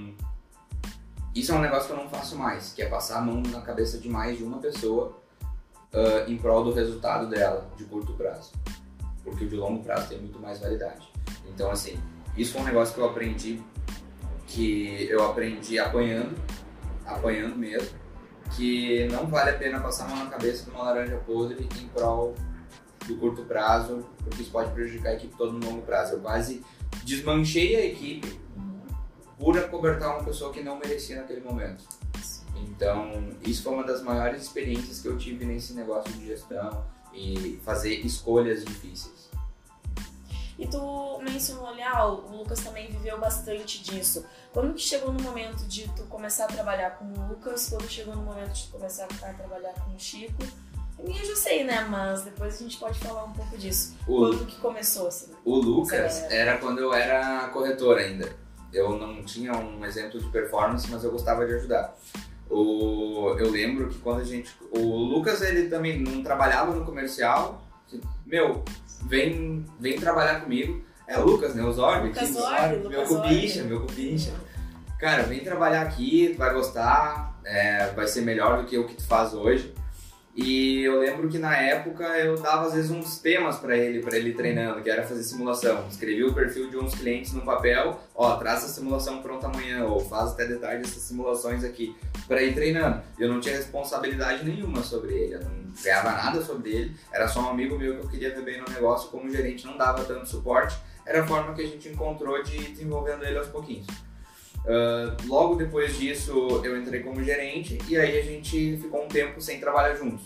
isso é um negócio que eu não faço mais, que é passar a mão na cabeça de mais de uma pessoa uh, em prol do resultado dela, de curto prazo. Porque o de longo prazo tem muito mais validade. Então, assim, isso foi um negócio que eu aprendi, que eu aprendi apanhando, apanhando mesmo, que não vale a pena passar a mão na cabeça de uma laranja podre em prol do curto prazo, porque isso pode prejudicar a equipe toda no longo prazo. Eu quase desmanchei a equipe por acobertar uma pessoa que não merecia naquele momento. Então, isso foi uma das maiores experiências que eu tive nesse negócio de gestão e fazer escolhas difíceis. E tu mencionou ali, ah, o Lucas também viveu bastante disso. Quando que chegou no momento de tu começar a trabalhar com o Lucas? Quando chegou no momento de tu começar a trabalhar com o Chico? Eu já sei, né? Mas depois a gente pode falar um pouco disso. O, quando que começou, assim? O Lucas era quando eu era corretor ainda. Eu não tinha um exemplo de performance, mas eu gostava de ajudar. O, eu lembro que quando a gente... O Lucas, ele também não trabalhava no comercial. Meu, vem, vem trabalhar comigo. É o Lucas, né? O Zorb. Lucas Zorb, meu cupincha, meu cupincha. Cara, vem trabalhar aqui, tu vai gostar, é, vai ser melhor do que o que tu faz hoje. E eu lembro que na época eu dava às vezes uns temas para ele, para ele ir treinando, que era fazer simulação. Escrevi o perfil de uns clientes no papel, ó, traz essa simulação pronta amanhã, ou faz até de tarde essas simulações aqui, para ir treinando. Eu não tinha responsabilidade nenhuma sobre ele, eu não ganhava nada sobre ele, era só um amigo meu que eu queria ver bem no negócio, como gerente não dava tanto suporte, era a forma que a gente encontrou de ir desenvolvendo ele aos pouquinhos. Uh, logo depois disso eu entrei como gerente e aí a gente ficou um tempo sem trabalhar juntos.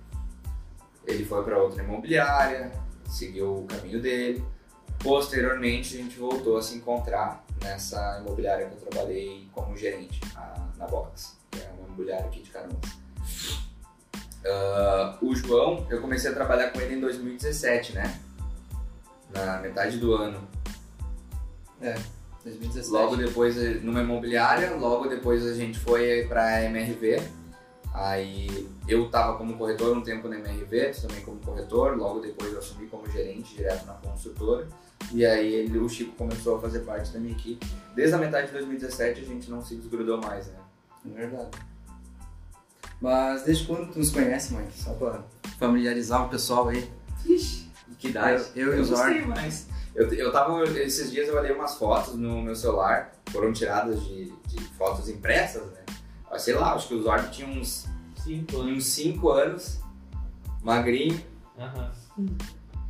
Ele foi para outra imobiliária, seguiu o caminho dele. Posteriormente a gente voltou a se encontrar nessa imobiliária que eu trabalhei como gerente, a, na Box, que é uma imobiliária aqui de Canoas. Uh, o João, eu comecei a trabalhar com ele em dois mil e dezessete, né? Na metade do ano. É. dois mil e dezessete. Logo depois, numa imobiliária, logo depois a gente foi para M R V. Aí eu estava como corretor um tempo na M R V, também como corretor, logo depois eu assumi como gerente direto na construtora. E aí ele, o Chico começou a fazer parte da minha equipe. Desde a metade de dois mil e dezessete a gente não se desgrudou mais, né? É verdade. Mas desde quando tu nos conhece, mãe? Só para familiarizar o pessoal aí. Ixi, que idade? Eu, eu e o Zorb. mais. Eu, eu tava, esses dias eu olhei umas fotos no meu celular, foram tiradas de, de fotos impressas, né? Sei lá, acho que o Zorb tinha uns cinco anos, magrinho, Uhum.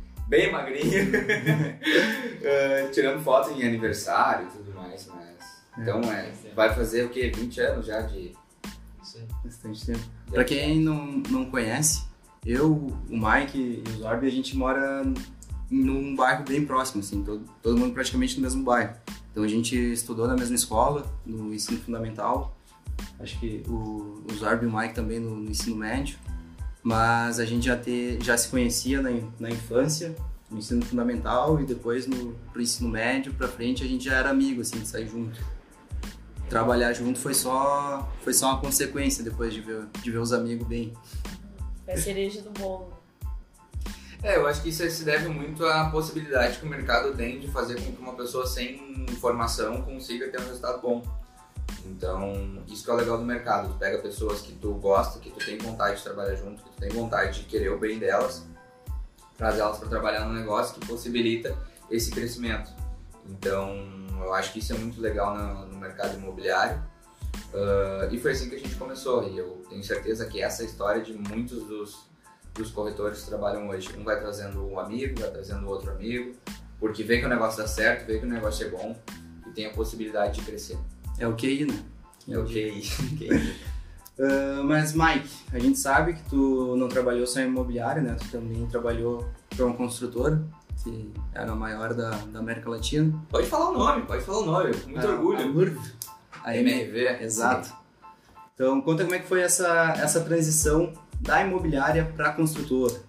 bem magrinho, uh, tirando foto em aniversário e tudo mais, mas Então é, vai fazer o quê? vinte anos já de... Isso aí. Bastante tempo. Pra quem não, não conhece, eu, o Mike e o Zorbi, a gente mora num bairro bem próximo, assim, todo, todo mundo praticamente no mesmo bairro. Então a gente estudou na mesma escola, no ensino fundamental, acho que o, o Zorbi e o Mike também no, no ensino médio, mas a gente já, ter, já se conhecia na, na infância, no ensino fundamental, e depois no pro ensino médio pra frente a gente já era amigo, assim, de sair junto. Trabalhar junto foi só, foi só uma consequência depois de ver, de ver os amigos bem. É a cereja do bolo. É, eu acho que isso se deve muito à possibilidade que o mercado tem de fazer com que uma pessoa sem formação consiga ter um resultado bom. Então, isso que é o legal do mercado. Tu pega pessoas que tu gosta, que tu tem vontade de trabalhar junto, que tu tem vontade de querer o bem delas, traz elas para trabalhar num negócio que possibilita esse crescimento. Então, eu acho que isso é muito legal no, no mercado imobiliário. Uh, e foi assim que a gente começou. E eu tenho certeza que essa é a história de muitos dos, dos corretores que trabalham hoje. Um vai trazendo um amigo, vai trazendo outro amigo, porque vê que o negócio dá certo, vê que o negócio é bom e tem a possibilidade de crescer. É o Q I, né? É o Q I. Uh, mas, Mike, a gente sabe que tu não trabalhou só em imobiliária, né? Tu também trabalhou para uma construtora, que era a maior da, da América Latina. Pode falar o nome, pode falar o nome, com muito a, orgulho. A Murv. A M R V. Exato. Então, conta como é que foi essa, essa transição da imobiliária para a construtora.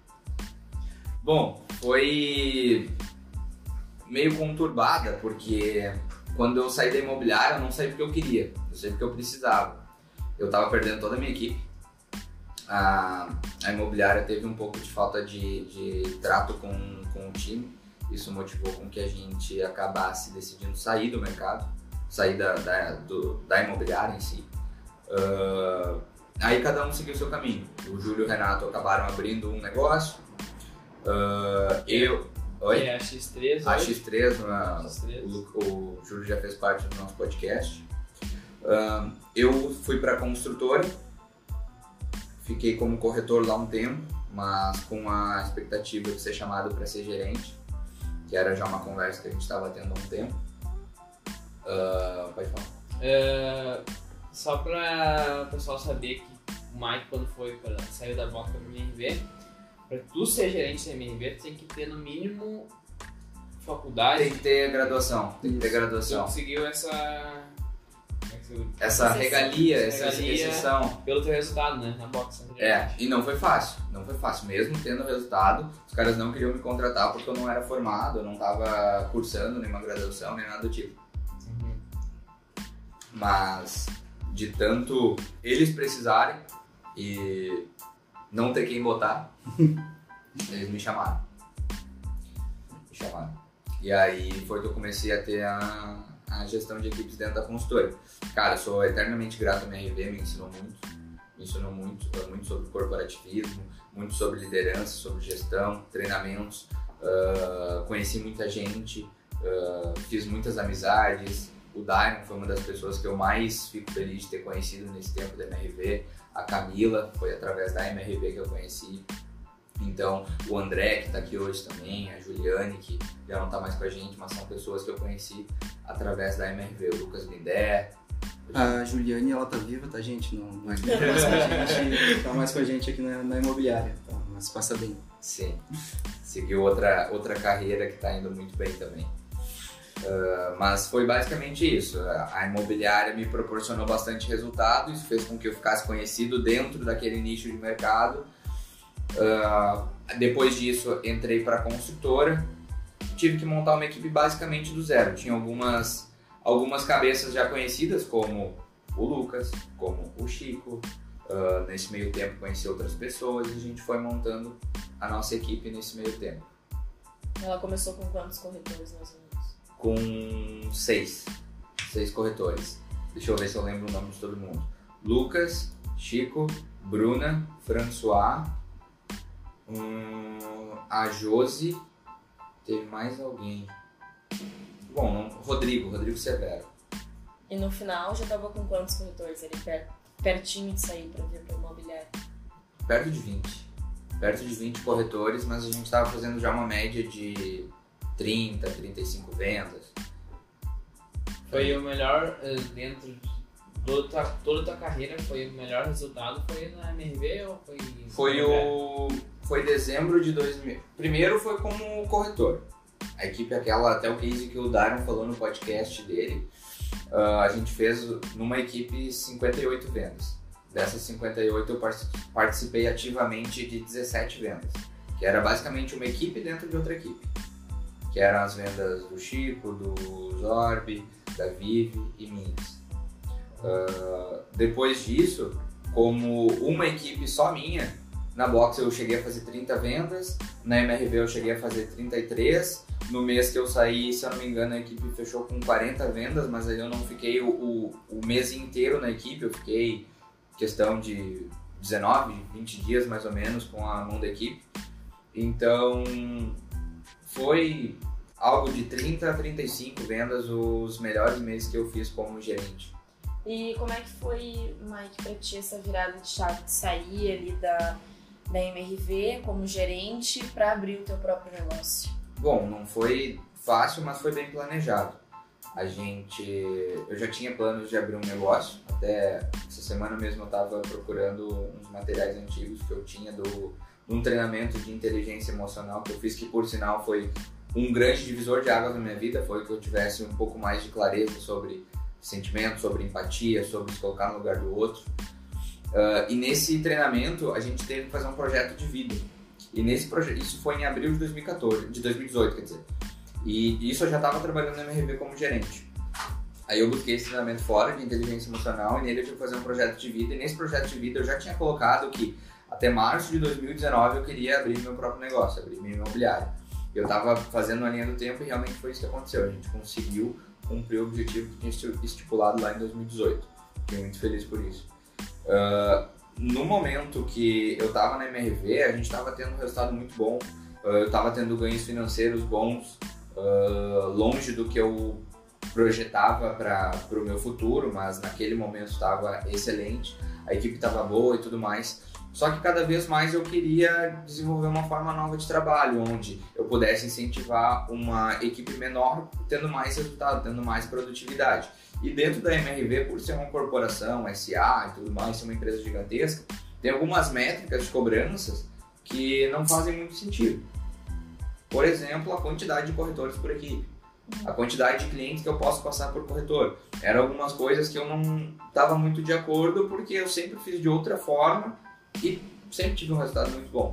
Bom, foi meio conturbada, porque quando eu saí da imobiliária, eu não saí porque eu queria, eu saí porque eu precisava. Eu estava perdendo toda a minha equipe. A, a imobiliária teve um pouco de falta de, de trato com, com o time. Isso motivou com que a gente acabasse decidindo sair do mercado, sair da, da, do, da imobiliária em si. Uh, aí cada um seguiu o seu caminho. O Júlio e o Renato acabaram abrindo um negócio. Uh, eu... Oi? É a X três. A X três, uma, X três. O, o Júlio já fez parte do nosso podcast. Uh, eu fui para a construtora, fiquei como corretor lá um tempo, mas com a expectativa de ser chamado para ser gerente, que era já uma conversa que a gente estava tendo há um tempo. Uh, pode falar. É, só para o pessoal saber que o Mike, quando foi para sair da Boca para o M R V, para tu ser gerente da M R V, tu tem que ter no mínimo faculdade. Tem que ter graduação, tem que ter Tu graduação. conseguiu essa... como é que se- Essa Exceção. regalia, essa Regalia. exceção. Pelo teu resultado, né? Na boxe. É, e não foi fácil, não foi fácil, mesmo tendo resultado, os caras não queriam me contratar porque eu não era formado, eu não estava cursando nenhuma graduação, nem nada do tipo. Uhum. Mas de tanto eles precisarem e não ter quem botar, eles me chamaram. Me chamaram. E aí foi que eu comecei a ter a, a gestão de equipes dentro da consultora. Cara, eu sou eternamente grato à M R V, me ensinou muito. Me ensinou muito, muito sobre corporativismo, muito sobre liderança, sobre gestão, treinamentos. Uh, conheci muita gente, uh, fiz muitas amizades. O Daimon foi uma das pessoas que eu mais fico feliz de ter conhecido nesse tempo da M R V. A Camila foi através da M R V que eu conheci. Então, o André, que está aqui hoje também, a Juliane, que já não está mais com a gente, mas são pessoas que eu conheci através da M R V. O Lucas Bindé. A Juliane, ela tá viva, tá, gente? Não, não é que tá mais com a gente, tá mais com a gente aqui na, na imobiliária, tá? Mas passa bem. Sim, seguiu outra, outra carreira que está indo muito bem também. Uh, mas foi basicamente isso. A imobiliária me proporcionou bastante resultado, isso fez com que eu ficasse conhecido dentro daquele nicho de mercado. Uh, depois disso, entrei para a construtora, tive que montar uma equipe basicamente do zero. Tinha algumas, algumas cabeças já conhecidas, como o Lucas, como o Chico. Uh, nesse meio tempo conheci outras pessoas e a gente foi montando a nossa equipe nesse meio tempo. Ela começou com quantos corretores, mais ou menos? Com seis, seis corretores. Deixa eu ver se eu lembro o nome de todo mundo. Lucas, Chico, Bruna, François, hum, a Josi, teve mais alguém. Bom, não, Rodrigo, Rodrigo Severo. E no final já tava com quantos corretores? Ele per, pertinho de sair pra vir pra imobiliária. Perto de vinte. Perto de vinte corretores, mas a gente estava fazendo já uma média de trinta, trinta e cinco vendas. Foi o melhor uh, dentro de toda a tua, toda a tua carreira, foi o melhor resultado, foi na M R V ou foi... Foi o... Foi dezembro de dois mil. Primeiro foi como corretor. A equipe aquela, até o case que o Daron falou no podcast dele, uh, a gente fez numa equipe cinquenta e oito vendas. Dessas cinquenta e oito eu participei ativamente de dezessete vendas, que era basicamente uma equipe dentro de outra equipe, que eram as vendas do Chico, do Zorb, da Vive e minhas. Uh, depois disso, como uma equipe só minha, na Box eu cheguei a fazer trinta vendas, na M R V eu cheguei a fazer trinta e três, no mês que eu saí, se eu não me engano, a equipe fechou com quarenta vendas, mas aí eu não fiquei o, o, o mês inteiro na equipe, eu fiquei questão de dezenove, vinte dias mais ou menos com a mão da equipe. Então foi algo de trinta a trinta e cinco vendas os melhores meses que eu fiz como gerente. E como é que foi, Mike, pra ti essa virada de chave de sair ali da, da M R V como gerente para abrir o teu próprio negócio? Bom, não foi fácil, mas foi bem planejado. A gente, eu já tinha planos de abrir um negócio, até essa semana mesmo eu estava procurando uns materiais antigos que eu tinha do, de um treinamento de inteligência emocional que eu fiz, que por sinal foi um grande divisor de águas na minha vida, foi que eu tivesse um pouco mais de clareza sobre sentimentos, sobre empatia, sobre se colocar no lugar do outro. Uh, e nesse treinamento a gente teve que fazer um projeto de vida. E nesse projeto, isso foi em abril de dois mil e quatorze, de dois mil e dezoito, quer dizer. E isso eu já estava trabalhando na M R V como gerente. Aí eu busquei esse treinamento fora de inteligência emocional e nele eu tive que fazer um projeto de vida. E nesse projeto de vida eu já tinha colocado que até março de dois mil e dezenove eu queria abrir meu próprio negócio, abrir minha imobiliária. Eu estava fazendo uma linha do tempo e realmente foi isso que aconteceu. A gente conseguiu cumprir o objetivo que tinha estipulado lá em dois mil e dezoito. Fiquei muito feliz por isso. Uh, no momento que eu estava na M R V, a gente estava tendo um resultado muito bom. Uh, eu estava tendo ganhos financeiros bons, uh, longe do que eu projetava para o meu futuro, mas naquele momento estava excelente. A equipe estava boa e tudo mais. Só que cada vez mais eu queria desenvolver uma forma nova de trabalho, onde eu pudesse incentivar uma equipe menor, tendo mais resultado, tendo mais produtividade. E dentro da M R V, por ser uma corporação, S A e tudo mais, ser uma empresa gigantesca, tem algumas métricas de cobranças que não fazem muito sentido. Por exemplo, a quantidade de corretores por equipe, a quantidade de clientes que eu posso passar por corretor. Eram algumas coisas que eu não estava muito de acordo, porque eu sempre fiz de outra forma e sempre tive um resultado muito bom.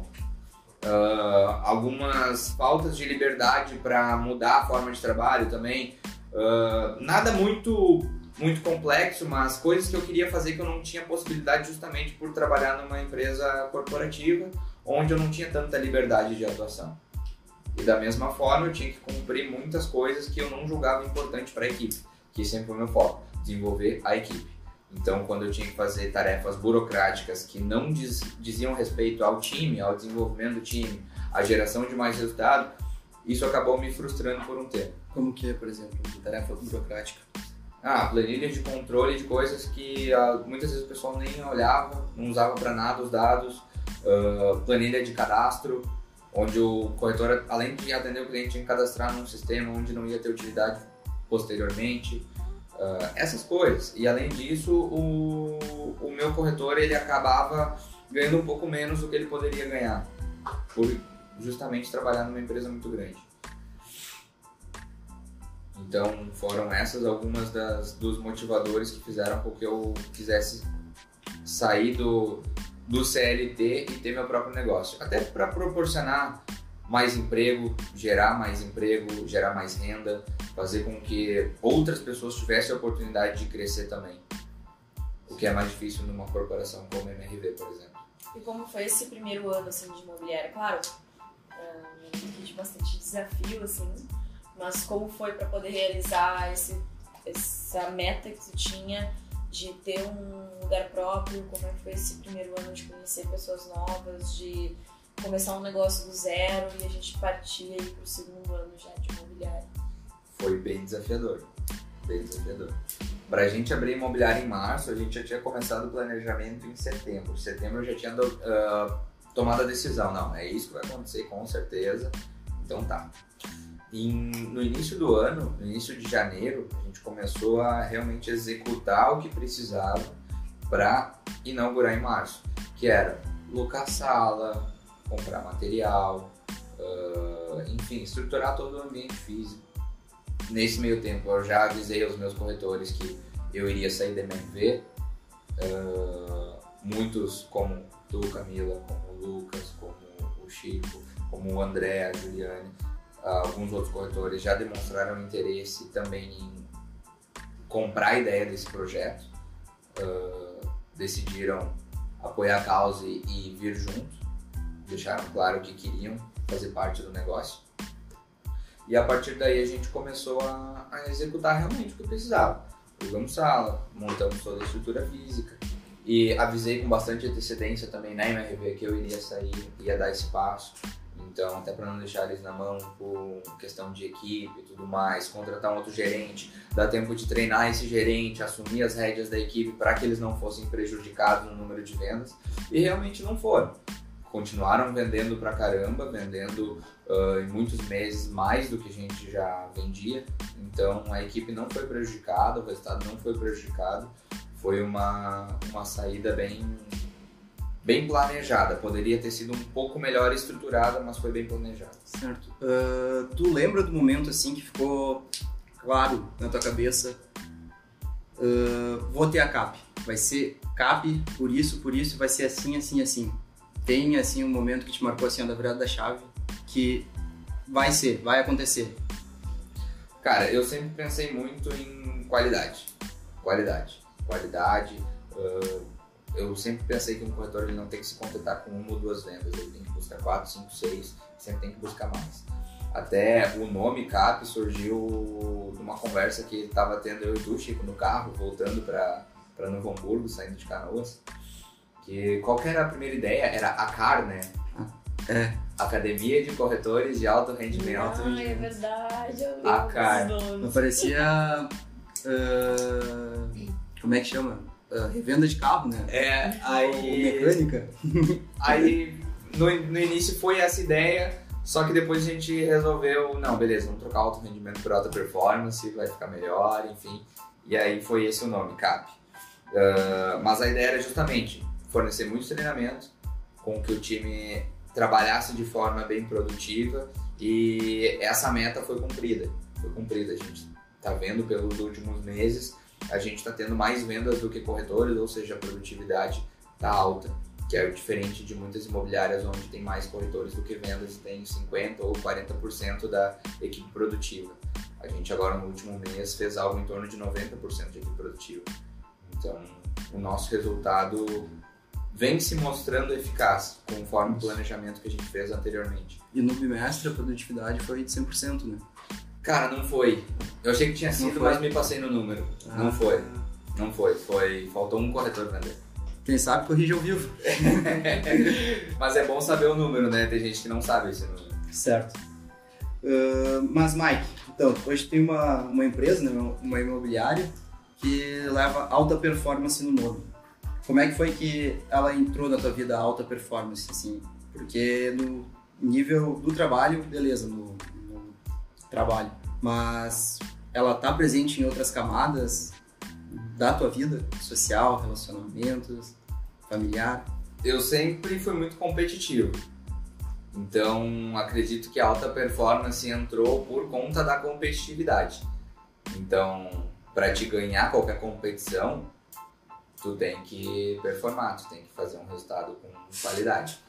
Uh, algumas faltas de liberdade para mudar a forma de trabalho também. Uh, nada muito, muito complexo, mas coisas que eu queria fazer que eu não tinha possibilidade justamente por trabalhar numa empresa corporativa, onde eu não tinha tanta liberdade de atuação. E da mesma forma eu tinha que cumprir muitas coisas que eu não julgava importante para a equipe, que sempre foi o meu foco, desenvolver a equipe. Então, quando eu tinha que fazer tarefas burocráticas que não diz, diziam respeito ao time, ao desenvolvimento do time, à geração de mais resultado, isso acabou me frustrando por um tempo. Como que é, por exemplo, de tarefa burocrática? Ah, planilha de controle de coisas que ah, muitas vezes o pessoal nem olhava, não usava para nada os dados, uh, planilha de cadastro, onde o corretor, além de atender o cliente, tinha que cadastrar num sistema onde não ia ter utilidade posteriormente. Uh, essas coisas. E além disso, o, o meu corretor ele acabava ganhando um pouco menos do que ele poderia ganhar, por justamente trabalhar numa empresa muito grande. Então foram essas algumas das, dos motivadores que fizeram com que eu quisesse sair do, do C L T e ter meu próprio negócio. Até para proporcionar mais emprego, gerar mais emprego, gerar mais renda, fazer com que outras pessoas tivessem a oportunidade de crescer também. O que é mais difícil numa corporação como a M R V, por exemplo. E como foi esse primeiro ano assim, de imobiliária? Claro, uh, tive bastante desafio, assim, mas como foi para poder realizar esse, essa meta que tu tinha de ter um lugar próprio? Como é que foi esse primeiro ano de conhecer pessoas novas, de começar um negócio do zero e a gente partir aí pro segundo ano já de imobiliária? Foi bem desafiador, bem desafiador. Pra gente abrir imobiliária em março, a gente já tinha começado o planejamento em setembro. Em setembro eu já tinha uh, tomado a decisão, não, é isso que vai acontecer com certeza, então tá. em, no início do ano, no início de janeiro, a gente começou a realmente executar o que precisava para inaugurar em março, que era locar sala, comprar material, uh, enfim, estruturar todo o ambiente físico. Nesse meio tempo eu já avisei aos meus corretores que eu iria sair da M R V, uh, muitos como tu, Camila, como o Lucas, como o Chico, como o André, a Juliane, uh, alguns outros corretores já demonstraram interesse também em comprar a ideia desse projeto, uh, decidiram apoiar a causa e, e vir junto, deixaram claro que queriam fazer parte do negócio. E a partir daí a gente começou a, a executar realmente o que precisava. Alugamos sala, montamos toda a estrutura física e avisei com bastante antecedência também na M R V que eu iria sair, ia dar esse passo. Então, até para não deixar eles na mão por questão de equipe e tudo mais, contratar um outro gerente, dar tempo de treinar esse gerente, assumir as rédeas da equipe para que eles não fossem prejudicados no número de vendas. E realmente não foram. Continuaram vendendo pra caramba, vendendo uh, em muitos meses mais do que a gente já vendia. Então a equipe não foi prejudicada, o resultado não foi prejudicado. Foi uma, uma saída bem, bem planejada. Poderia ter sido um pouco melhor estruturada, mas foi bem planejada. Certo. Uh, tu lembra do momento assim que ficou claro na tua cabeça, uh, vou ter a C A P, vai ser C A P, por isso, por isso, vai ser assim, assim, assim. Tem assim um momento que te marcou assim, da virada da chave, que vai ser, vai acontecer? Cara, eu sempre pensei muito em qualidade, qualidade, qualidade. Uh, eu sempre pensei que um corretor ele não tem que se contentar com uma ou duas vendas, ele tem que buscar quatro, cinco, seis, sempre tem que buscar mais. Até o nome C A P surgiu de uma conversa que estava tendo eu e tu, Chico, no carro, voltando para para Novo Hamburgo, saindo de Canoas. Que qual que era a primeira ideia? Era a C A R, né? É. Academia de Corretores de Alto Rendimento. Ah, é verdade. Eu lembro A C A R. dos nomes. Parecia... Uh, como é que chama? Uh, revenda de carro, né? É, Ou aí... mecânica. Aí, no, no início foi essa ideia, só que depois a gente resolveu, não, beleza, vamos trocar alto rendimento por alta performance, vai ficar melhor, enfim. E aí foi esse o nome, C A P. Uh, mas a ideia era justamente fornecer muito treinamento, com que o time trabalhasse de forma bem produtiva, e essa meta foi cumprida. Foi cumprida, a gente está vendo pelos últimos meses, a gente está tendo mais vendas do que corretores, ou seja, a produtividade está alta, que é diferente de muitas imobiliárias onde tem mais corretores do que vendas e tem cinquenta por cento ou quarenta por cento da equipe produtiva. A gente agora no último mês fez algo em torno de noventa por cento de equipe produtiva. Então, o nosso resultado vem se mostrando eficaz, conforme o planejamento que a gente fez anteriormente. E no bimestre a produtividade foi de cem por cento, né? Cara, não foi. Eu achei que tinha sido, mas me passei no número. Ah. Não foi. Não foi. Foi. Faltou um corretor vender. Quem sabe corrige ao vivo. Mas é bom saber o número, né? Tem gente que não sabe esse número. Certo. Uh, mas, Mike, então, hoje tem uma, uma empresa, né, uma imobiliária, que leva alta performance no nome. Como é que foi que ela entrou na tua vida, a alta performance, assim? Porque no nível do trabalho, beleza, no, no trabalho, mas ela tá presente em outras camadas da tua vida, social, relacionamentos, familiar? Eu sempre fui muito competitivo, então acredito que a alta performance entrou por conta da competitividade. Então, para te ganhar qualquer competição, tu tem que performar, tu tem que fazer um resultado com qualidade.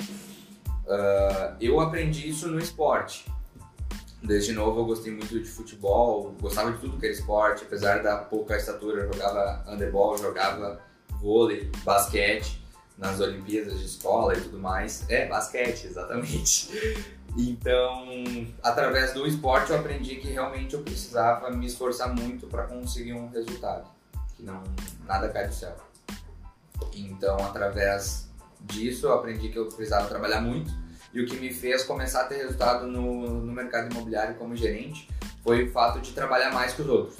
Uh, eu aprendi isso no esporte. Desde novo eu gostei muito de futebol, gostava de tudo que era esporte, apesar da pouca estatura, eu jogava handebol, jogava vôlei, basquete nas Olimpíadas de escola e tudo mais. É, basquete, exatamente. Então, através do esporte eu aprendi que realmente eu precisava me esforçar muito para conseguir um resultado, que não, nada cai do céu. Então, através disso eu aprendi que eu precisava trabalhar muito, e o que me fez começar a ter resultado no, no mercado imobiliário como gerente foi o fato de trabalhar mais que os outros.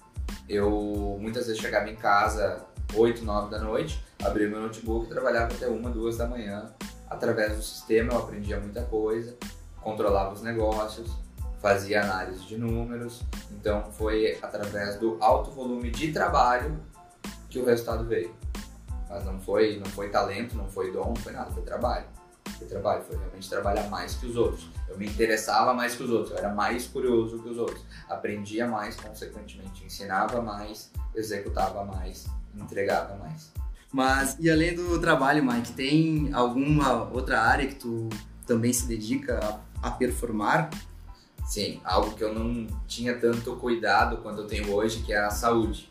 Eu muitas vezes chegava em casa oito, nove da noite, abria meu notebook e trabalhava até uma, duas da manhã. Através do sistema eu aprendia muita coisa, controlava os negócios, fazia análise de números, então foi através do alto volume de trabalho que o resultado veio. Mas não foi, não foi talento, não foi dom, não foi nada, foi trabalho. Foi trabalho, foi realmente trabalhar mais que os outros. Eu me interessava mais que os outros, eu era mais curioso que os outros. Aprendia mais, consequentemente, ensinava mais, executava mais, entregava mais. Mas, e além do trabalho, Mike, tem alguma outra área que tu também se dedica a, a performar? Sim, algo que eu não tinha tanto cuidado quanto eu tenho hoje, que é a saúde.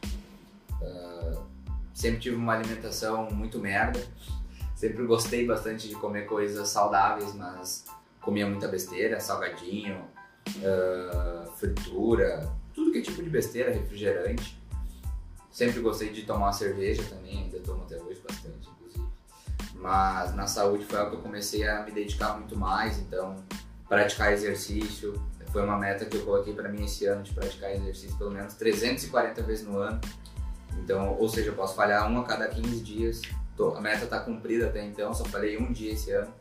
Uh, sempre tive uma alimentação muito merda, sempre gostei bastante de comer coisas saudáveis, mas comia muita besteira, salgadinho, uh, fritura, tudo que é tipo de besteira, refrigerante. Sempre gostei de tomar cerveja também, ainda tomo até hoje bastante, inclusive. Mas na saúde foi algo que eu comecei a me dedicar muito mais, então praticar exercício. Foi uma meta que eu coloquei para mim esse ano de praticar exercício pelo menos trezentas e quarenta vezes no ano. Então, ou seja, eu posso falhar um a cada quinze dias. Tô, a meta está cumprida até então, só falhei um dia esse ano.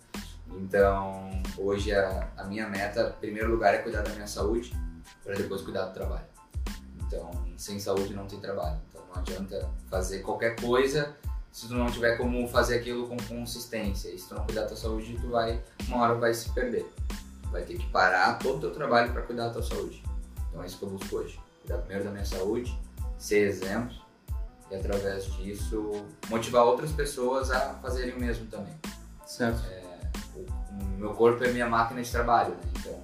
Então, hoje a, a minha meta, em primeiro lugar, é cuidar da minha saúde, para depois cuidar do trabalho. Então, sem saúde não tem trabalho. Então, não adianta fazer qualquer coisa se tu não tiver como fazer aquilo com consistência. E se tu não cuidar da tua saúde, tu vai, uma hora vai se perder. Vai ter que parar todo o teu trabalho para cuidar da tua saúde. Então é isso que eu busco hoje. Cuidar primeiro da minha saúde, ser exemplo e através disso motivar outras pessoas a fazerem o mesmo também. Certo. É, o, o meu corpo é minha máquina de trabalho, né? Então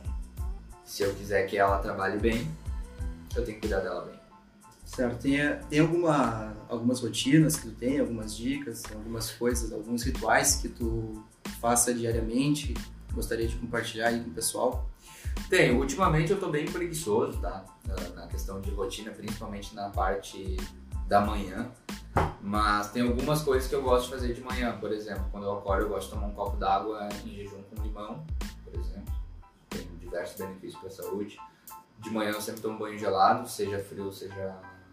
se eu quiser que ela trabalhe bem, eu tenho que cuidar dela bem. Certo. Tem, tem alguma, algumas rotinas que tu tem, algumas dicas, algumas coisas, alguns rituais que tu faça diariamente? Gostaria de compartilhar aí com o pessoal? Tem, ultimamente eu tô bem preguiçoso, tá? Na, na questão de rotina, principalmente na parte da manhã. Mas tem algumas coisas que eu gosto de fazer de manhã, por exemplo, quando eu acordo eu gosto de tomar um copo d'água em jejum com limão, por exemplo. Tem diversos benefícios para a saúde. De manhã eu sempre tomo banho gelado, seja frio, seja,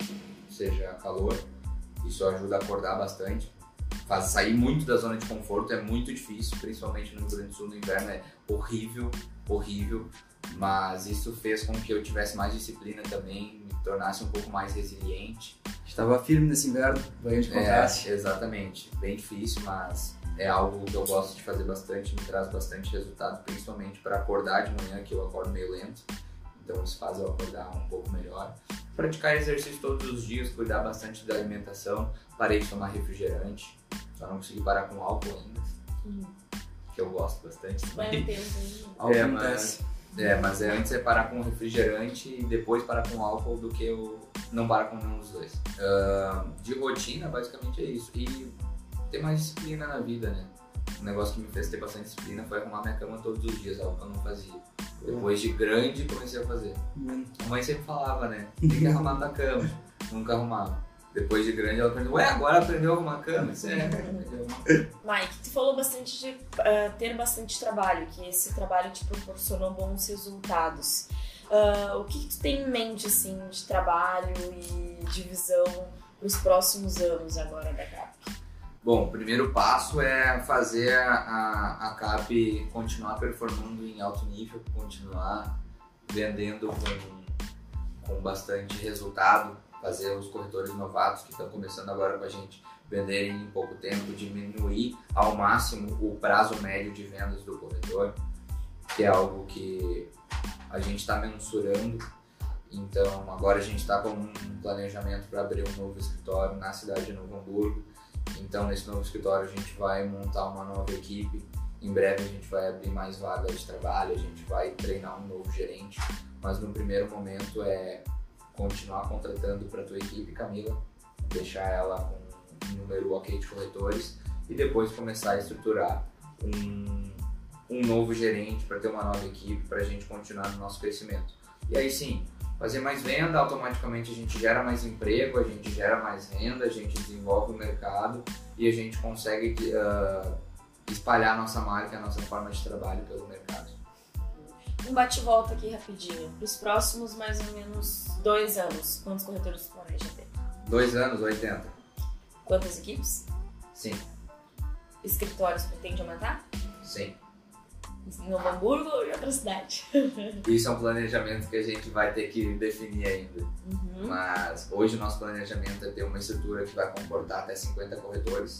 seja calor. Isso ajuda a acordar bastante. Faz sair muito da zona de conforto, é muito difícil, principalmente no Rio Grande do Sul no inverno, é horrível, horrível, mas isso fez com que eu tivesse mais disciplina também, me tornasse um pouco mais resiliente. Estava firme nesse inverno, banho de contraste. É, exatamente, bem difícil, mas é algo que eu gosto de fazer bastante, me traz bastante resultado, principalmente para acordar de manhã, que eu acordo meio lento, então isso faz eu acordar um pouco melhor. Praticar exercício todos os dias, cuidar bastante da alimentação, parei de tomar refrigerante, só não consegui parar com álcool ainda, hum. que eu gosto bastante também. Álcool é, mas, é, mas é antes é parar com refrigerante e depois parar com álcool do que eu não parar com nenhum dos dois. Uh, de rotina, basicamente é isso. E ter mais disciplina na vida, né? Um negócio que me fez ter bastante disciplina foi arrumar minha cama todos os dias, algo que eu não fazia. Depois de grande, comecei a fazer. Hum. A mãe sempre falava, né? Tem que arrumar tua cama. Nunca arrumava. Depois de grande, ela aprendeu, ué, agora aprendeu a arrumar a cama? Isso é, Mike, tu falou bastante de uh, ter bastante trabalho, que esse trabalho te proporcionou bons resultados. Uh, o que, que tu tem em mente, assim, de trabalho e de visão para os próximos anos agora da C A P? Bom, o primeiro passo é fazer a, a, a C A P continuar performando em alto nível, continuar vendendo com, com bastante resultado, fazer os corretores novatos que estão começando agora com a gente venderem em pouco tempo, diminuir ao máximo o prazo médio de vendas do corretor, que é algo que a gente está mensurando. Então agora a gente está com um planejamento para abrir um novo escritório na cidade de Novo Hamburgo. Então nesse novo escritório a gente vai montar uma nova equipe, em breve a gente vai abrir mais vagas de trabalho, a gente vai treinar um novo gerente, mas no primeiro momento é continuar contratando para a tua equipe, Camila, deixar ela com um número ok de corretores e depois começar a estruturar um, um novo gerente para ter uma nova equipe para a gente continuar no nosso crescimento. E aí sim, fazer mais venda, automaticamente a gente gera mais emprego, a gente gera mais renda, a gente desenvolve o mercado e a gente consegue uh, espalhar a nossa marca, a nossa forma de trabalho pelo mercado. Um bate-volta aqui rapidinho. Para os próximos mais ou menos dois anos, quantos corretores você planeja ter? Dois anos, oitenta. Quantas equipes? Sim. Escritórios pretende aumentar? Sim. Em Novo Hamburgo ou em outra cidade? Isso é um planejamento que a gente vai ter que definir ainda. Uhum. Mas hoje o nosso planejamento é ter uma estrutura que vai comportar até cinquenta corretores.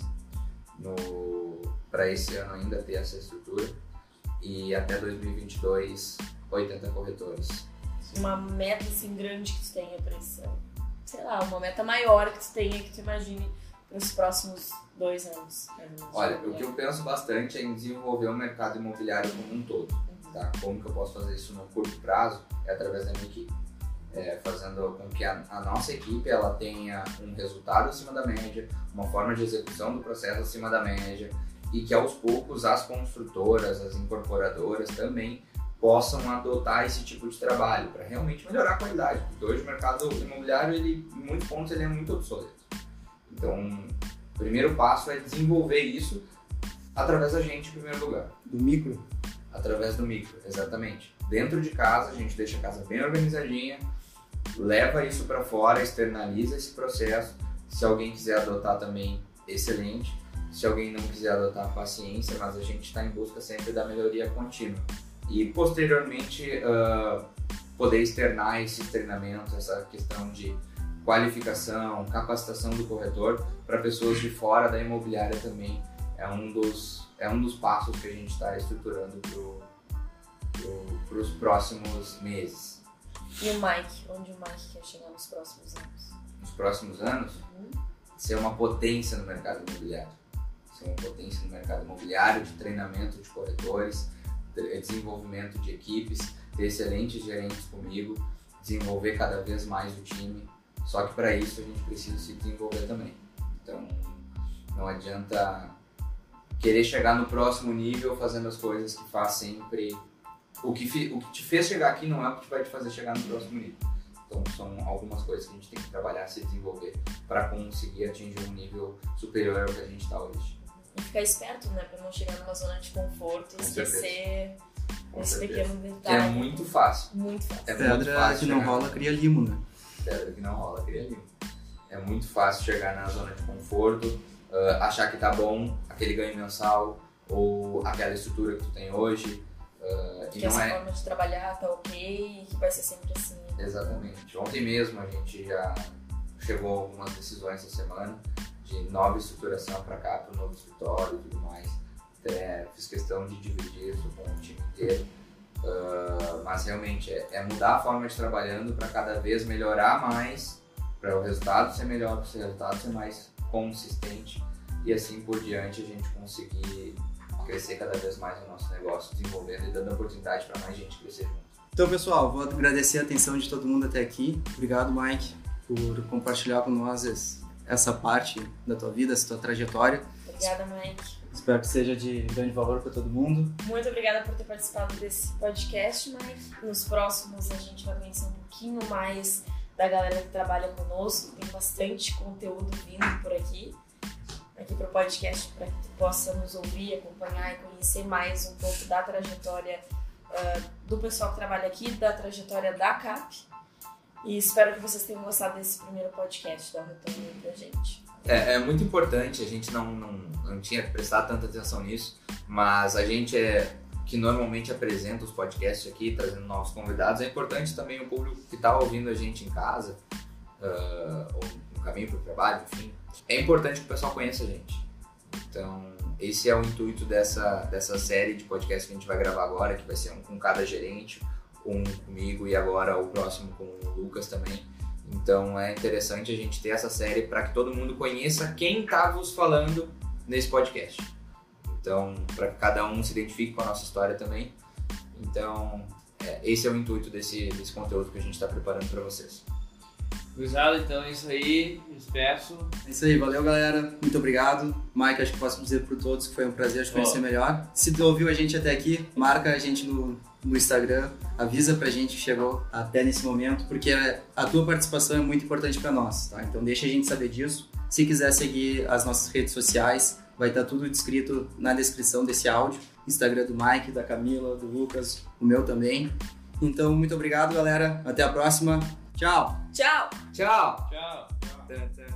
Para esse ano ainda ter essa estrutura. E até dois mil e vinte e dois, oitenta corretores. Uma meta assim grande que tu tenha para esse ano? Sei lá, uma meta maior que tu tenha, que tu imagine para os próximos dois anos. Olha, o que eu penso bastante é em desenvolver o mercado imobiliário como um todo. Tá? Como que eu posso fazer isso no curto prazo? É através da minha equipe. É, fazendo com que a, a nossa equipe ela tenha um resultado acima da média, uma forma de execução do processo acima da média e que aos poucos as construtoras, as incorporadoras também possam adotar esse tipo de trabalho para realmente melhorar a qualidade, porque hoje o mercado imobiliário, ele, em muitos pontos, ele é muito obsoleto. Então, o primeiro passo é desenvolver isso através da gente, em primeiro lugar. Do micro? Através do micro, exatamente. Dentro de casa, a gente deixa a casa bem organizadinha, leva isso para fora, externaliza esse processo. Se alguém quiser adotar também, excelente. Se alguém não quiser adotar, paciência, mas a gente está em busca sempre da melhoria contínua. E posteriormente uh, poder externar esses treinamentos, essa questão de qualificação, capacitação do corretor para pessoas de fora da imobiliária também é um dos, é um dos passos que a gente está estruturando para os próximos meses. E o Mike? Onde o Mike quer chegar nos próximos anos? Nos próximos anos, uhum. Ser uma potência no mercado imobiliário. Ser uma potência no mercado imobiliário, de treinamento de corretores, desenvolvimento de equipes, ter excelentes gerentes comigo, desenvolver cada vez mais o time. Só que para isso a gente precisa se desenvolver também. Então não adianta querer chegar no próximo nível fazendo as coisas que faz sempre. O que, fi... o que te fez chegar aqui não é o que vai te fazer chegar no próximo nível. Então são algumas coisas que a gente tem que trabalhar, se desenvolver para conseguir atingir um nível superior ao que a gente está hoje. E ficar esperto, né? Pra não chegar numa zona de conforto e esquecer esse pequeno detalhe. Que é muito fácil. Muito fácil. É Pedra fácil que não chegar... rola, cria limo, né? Pedra que não rola, cria limo. É muito fácil chegar na zona de conforto, uh, achar que tá bom aquele ganho mensal ou aquela estrutura que tu tem hoje. Uh, que e não essa é... forma de trabalhar tá ok e que vai ser sempre assim. Exatamente. Ontem mesmo a gente já chegou a algumas decisões essa semana de nova estruturação para cá, para o novo escritório e tudo mais. É, fiz questão de dividir isso com o time inteiro, uh, mas realmente é, é mudar a forma de trabalhando para cada vez melhorar mais, para o resultado ser melhor, para o resultado ser mais consistente e assim por diante a gente conseguir crescer cada vez mais o nosso negócio, desenvolvendo e dando oportunidade para mais gente crescer junto. Então, pessoal, vou agradecer a atenção de todo mundo até aqui. Obrigado, Mike, por compartilhar com nós essa parte da tua vida, essa tua trajetória. Obrigada, Mike. Espero que seja de grande valor para todo mundo. Muito obrigada por ter participado desse podcast, Mike. Nos próximos a gente vai conhecer um pouquinho mais da galera que trabalha conosco. Tem bastante conteúdo vindo por aqui, aqui para o podcast, para que tu possa nos ouvir, acompanhar e conhecer mais um pouco da trajetória uh, do pessoal que trabalha aqui, da trajetória da C A P. E espero que vocês tenham gostado desse primeiro podcast. Dá um retorno aí pra gente. É, é muito importante, a gente não, não, não tinha prestado tanta atenção nisso, mas a gente é, que normalmente apresenta os podcasts aqui, trazendo novos convidados, é importante também o público que está ouvindo a gente em casa, uh, ou no caminho para o trabalho, enfim. É importante que o pessoal conheça a gente. Então, esse é o intuito dessa, dessa série de podcasts que a gente vai gravar agora, que vai ser um com cada gerente, um comigo e agora o próximo com o Lucas também. Então é interessante a gente ter essa série para que todo mundo conheça quem está vos falando nesse podcast. Então, para que cada um se identifique com a nossa história também. Então, é, esse é o intuito desse, desse conteúdo que a gente está preparando para vocês. Gurizada, então é isso aí, despeço. É isso aí, valeu galera, muito obrigado. Mike, acho que posso dizer para todos que foi um prazer te conhecer oh. melhor. Se tu ouviu a gente até aqui, marca a gente no, no Instagram, avisa pra gente que chegou até nesse momento, porque a tua participação é muito importante para nós, tá? Então deixa a gente saber disso. Se quiser seguir as nossas redes sociais, vai estar tudo descrito na descrição desse áudio. Instagram do Mike, da Camila, do Lucas, o meu também. Então, muito obrigado galera, até a próxima. Tchau! Tchau! Tchau! Tchau! Tchau!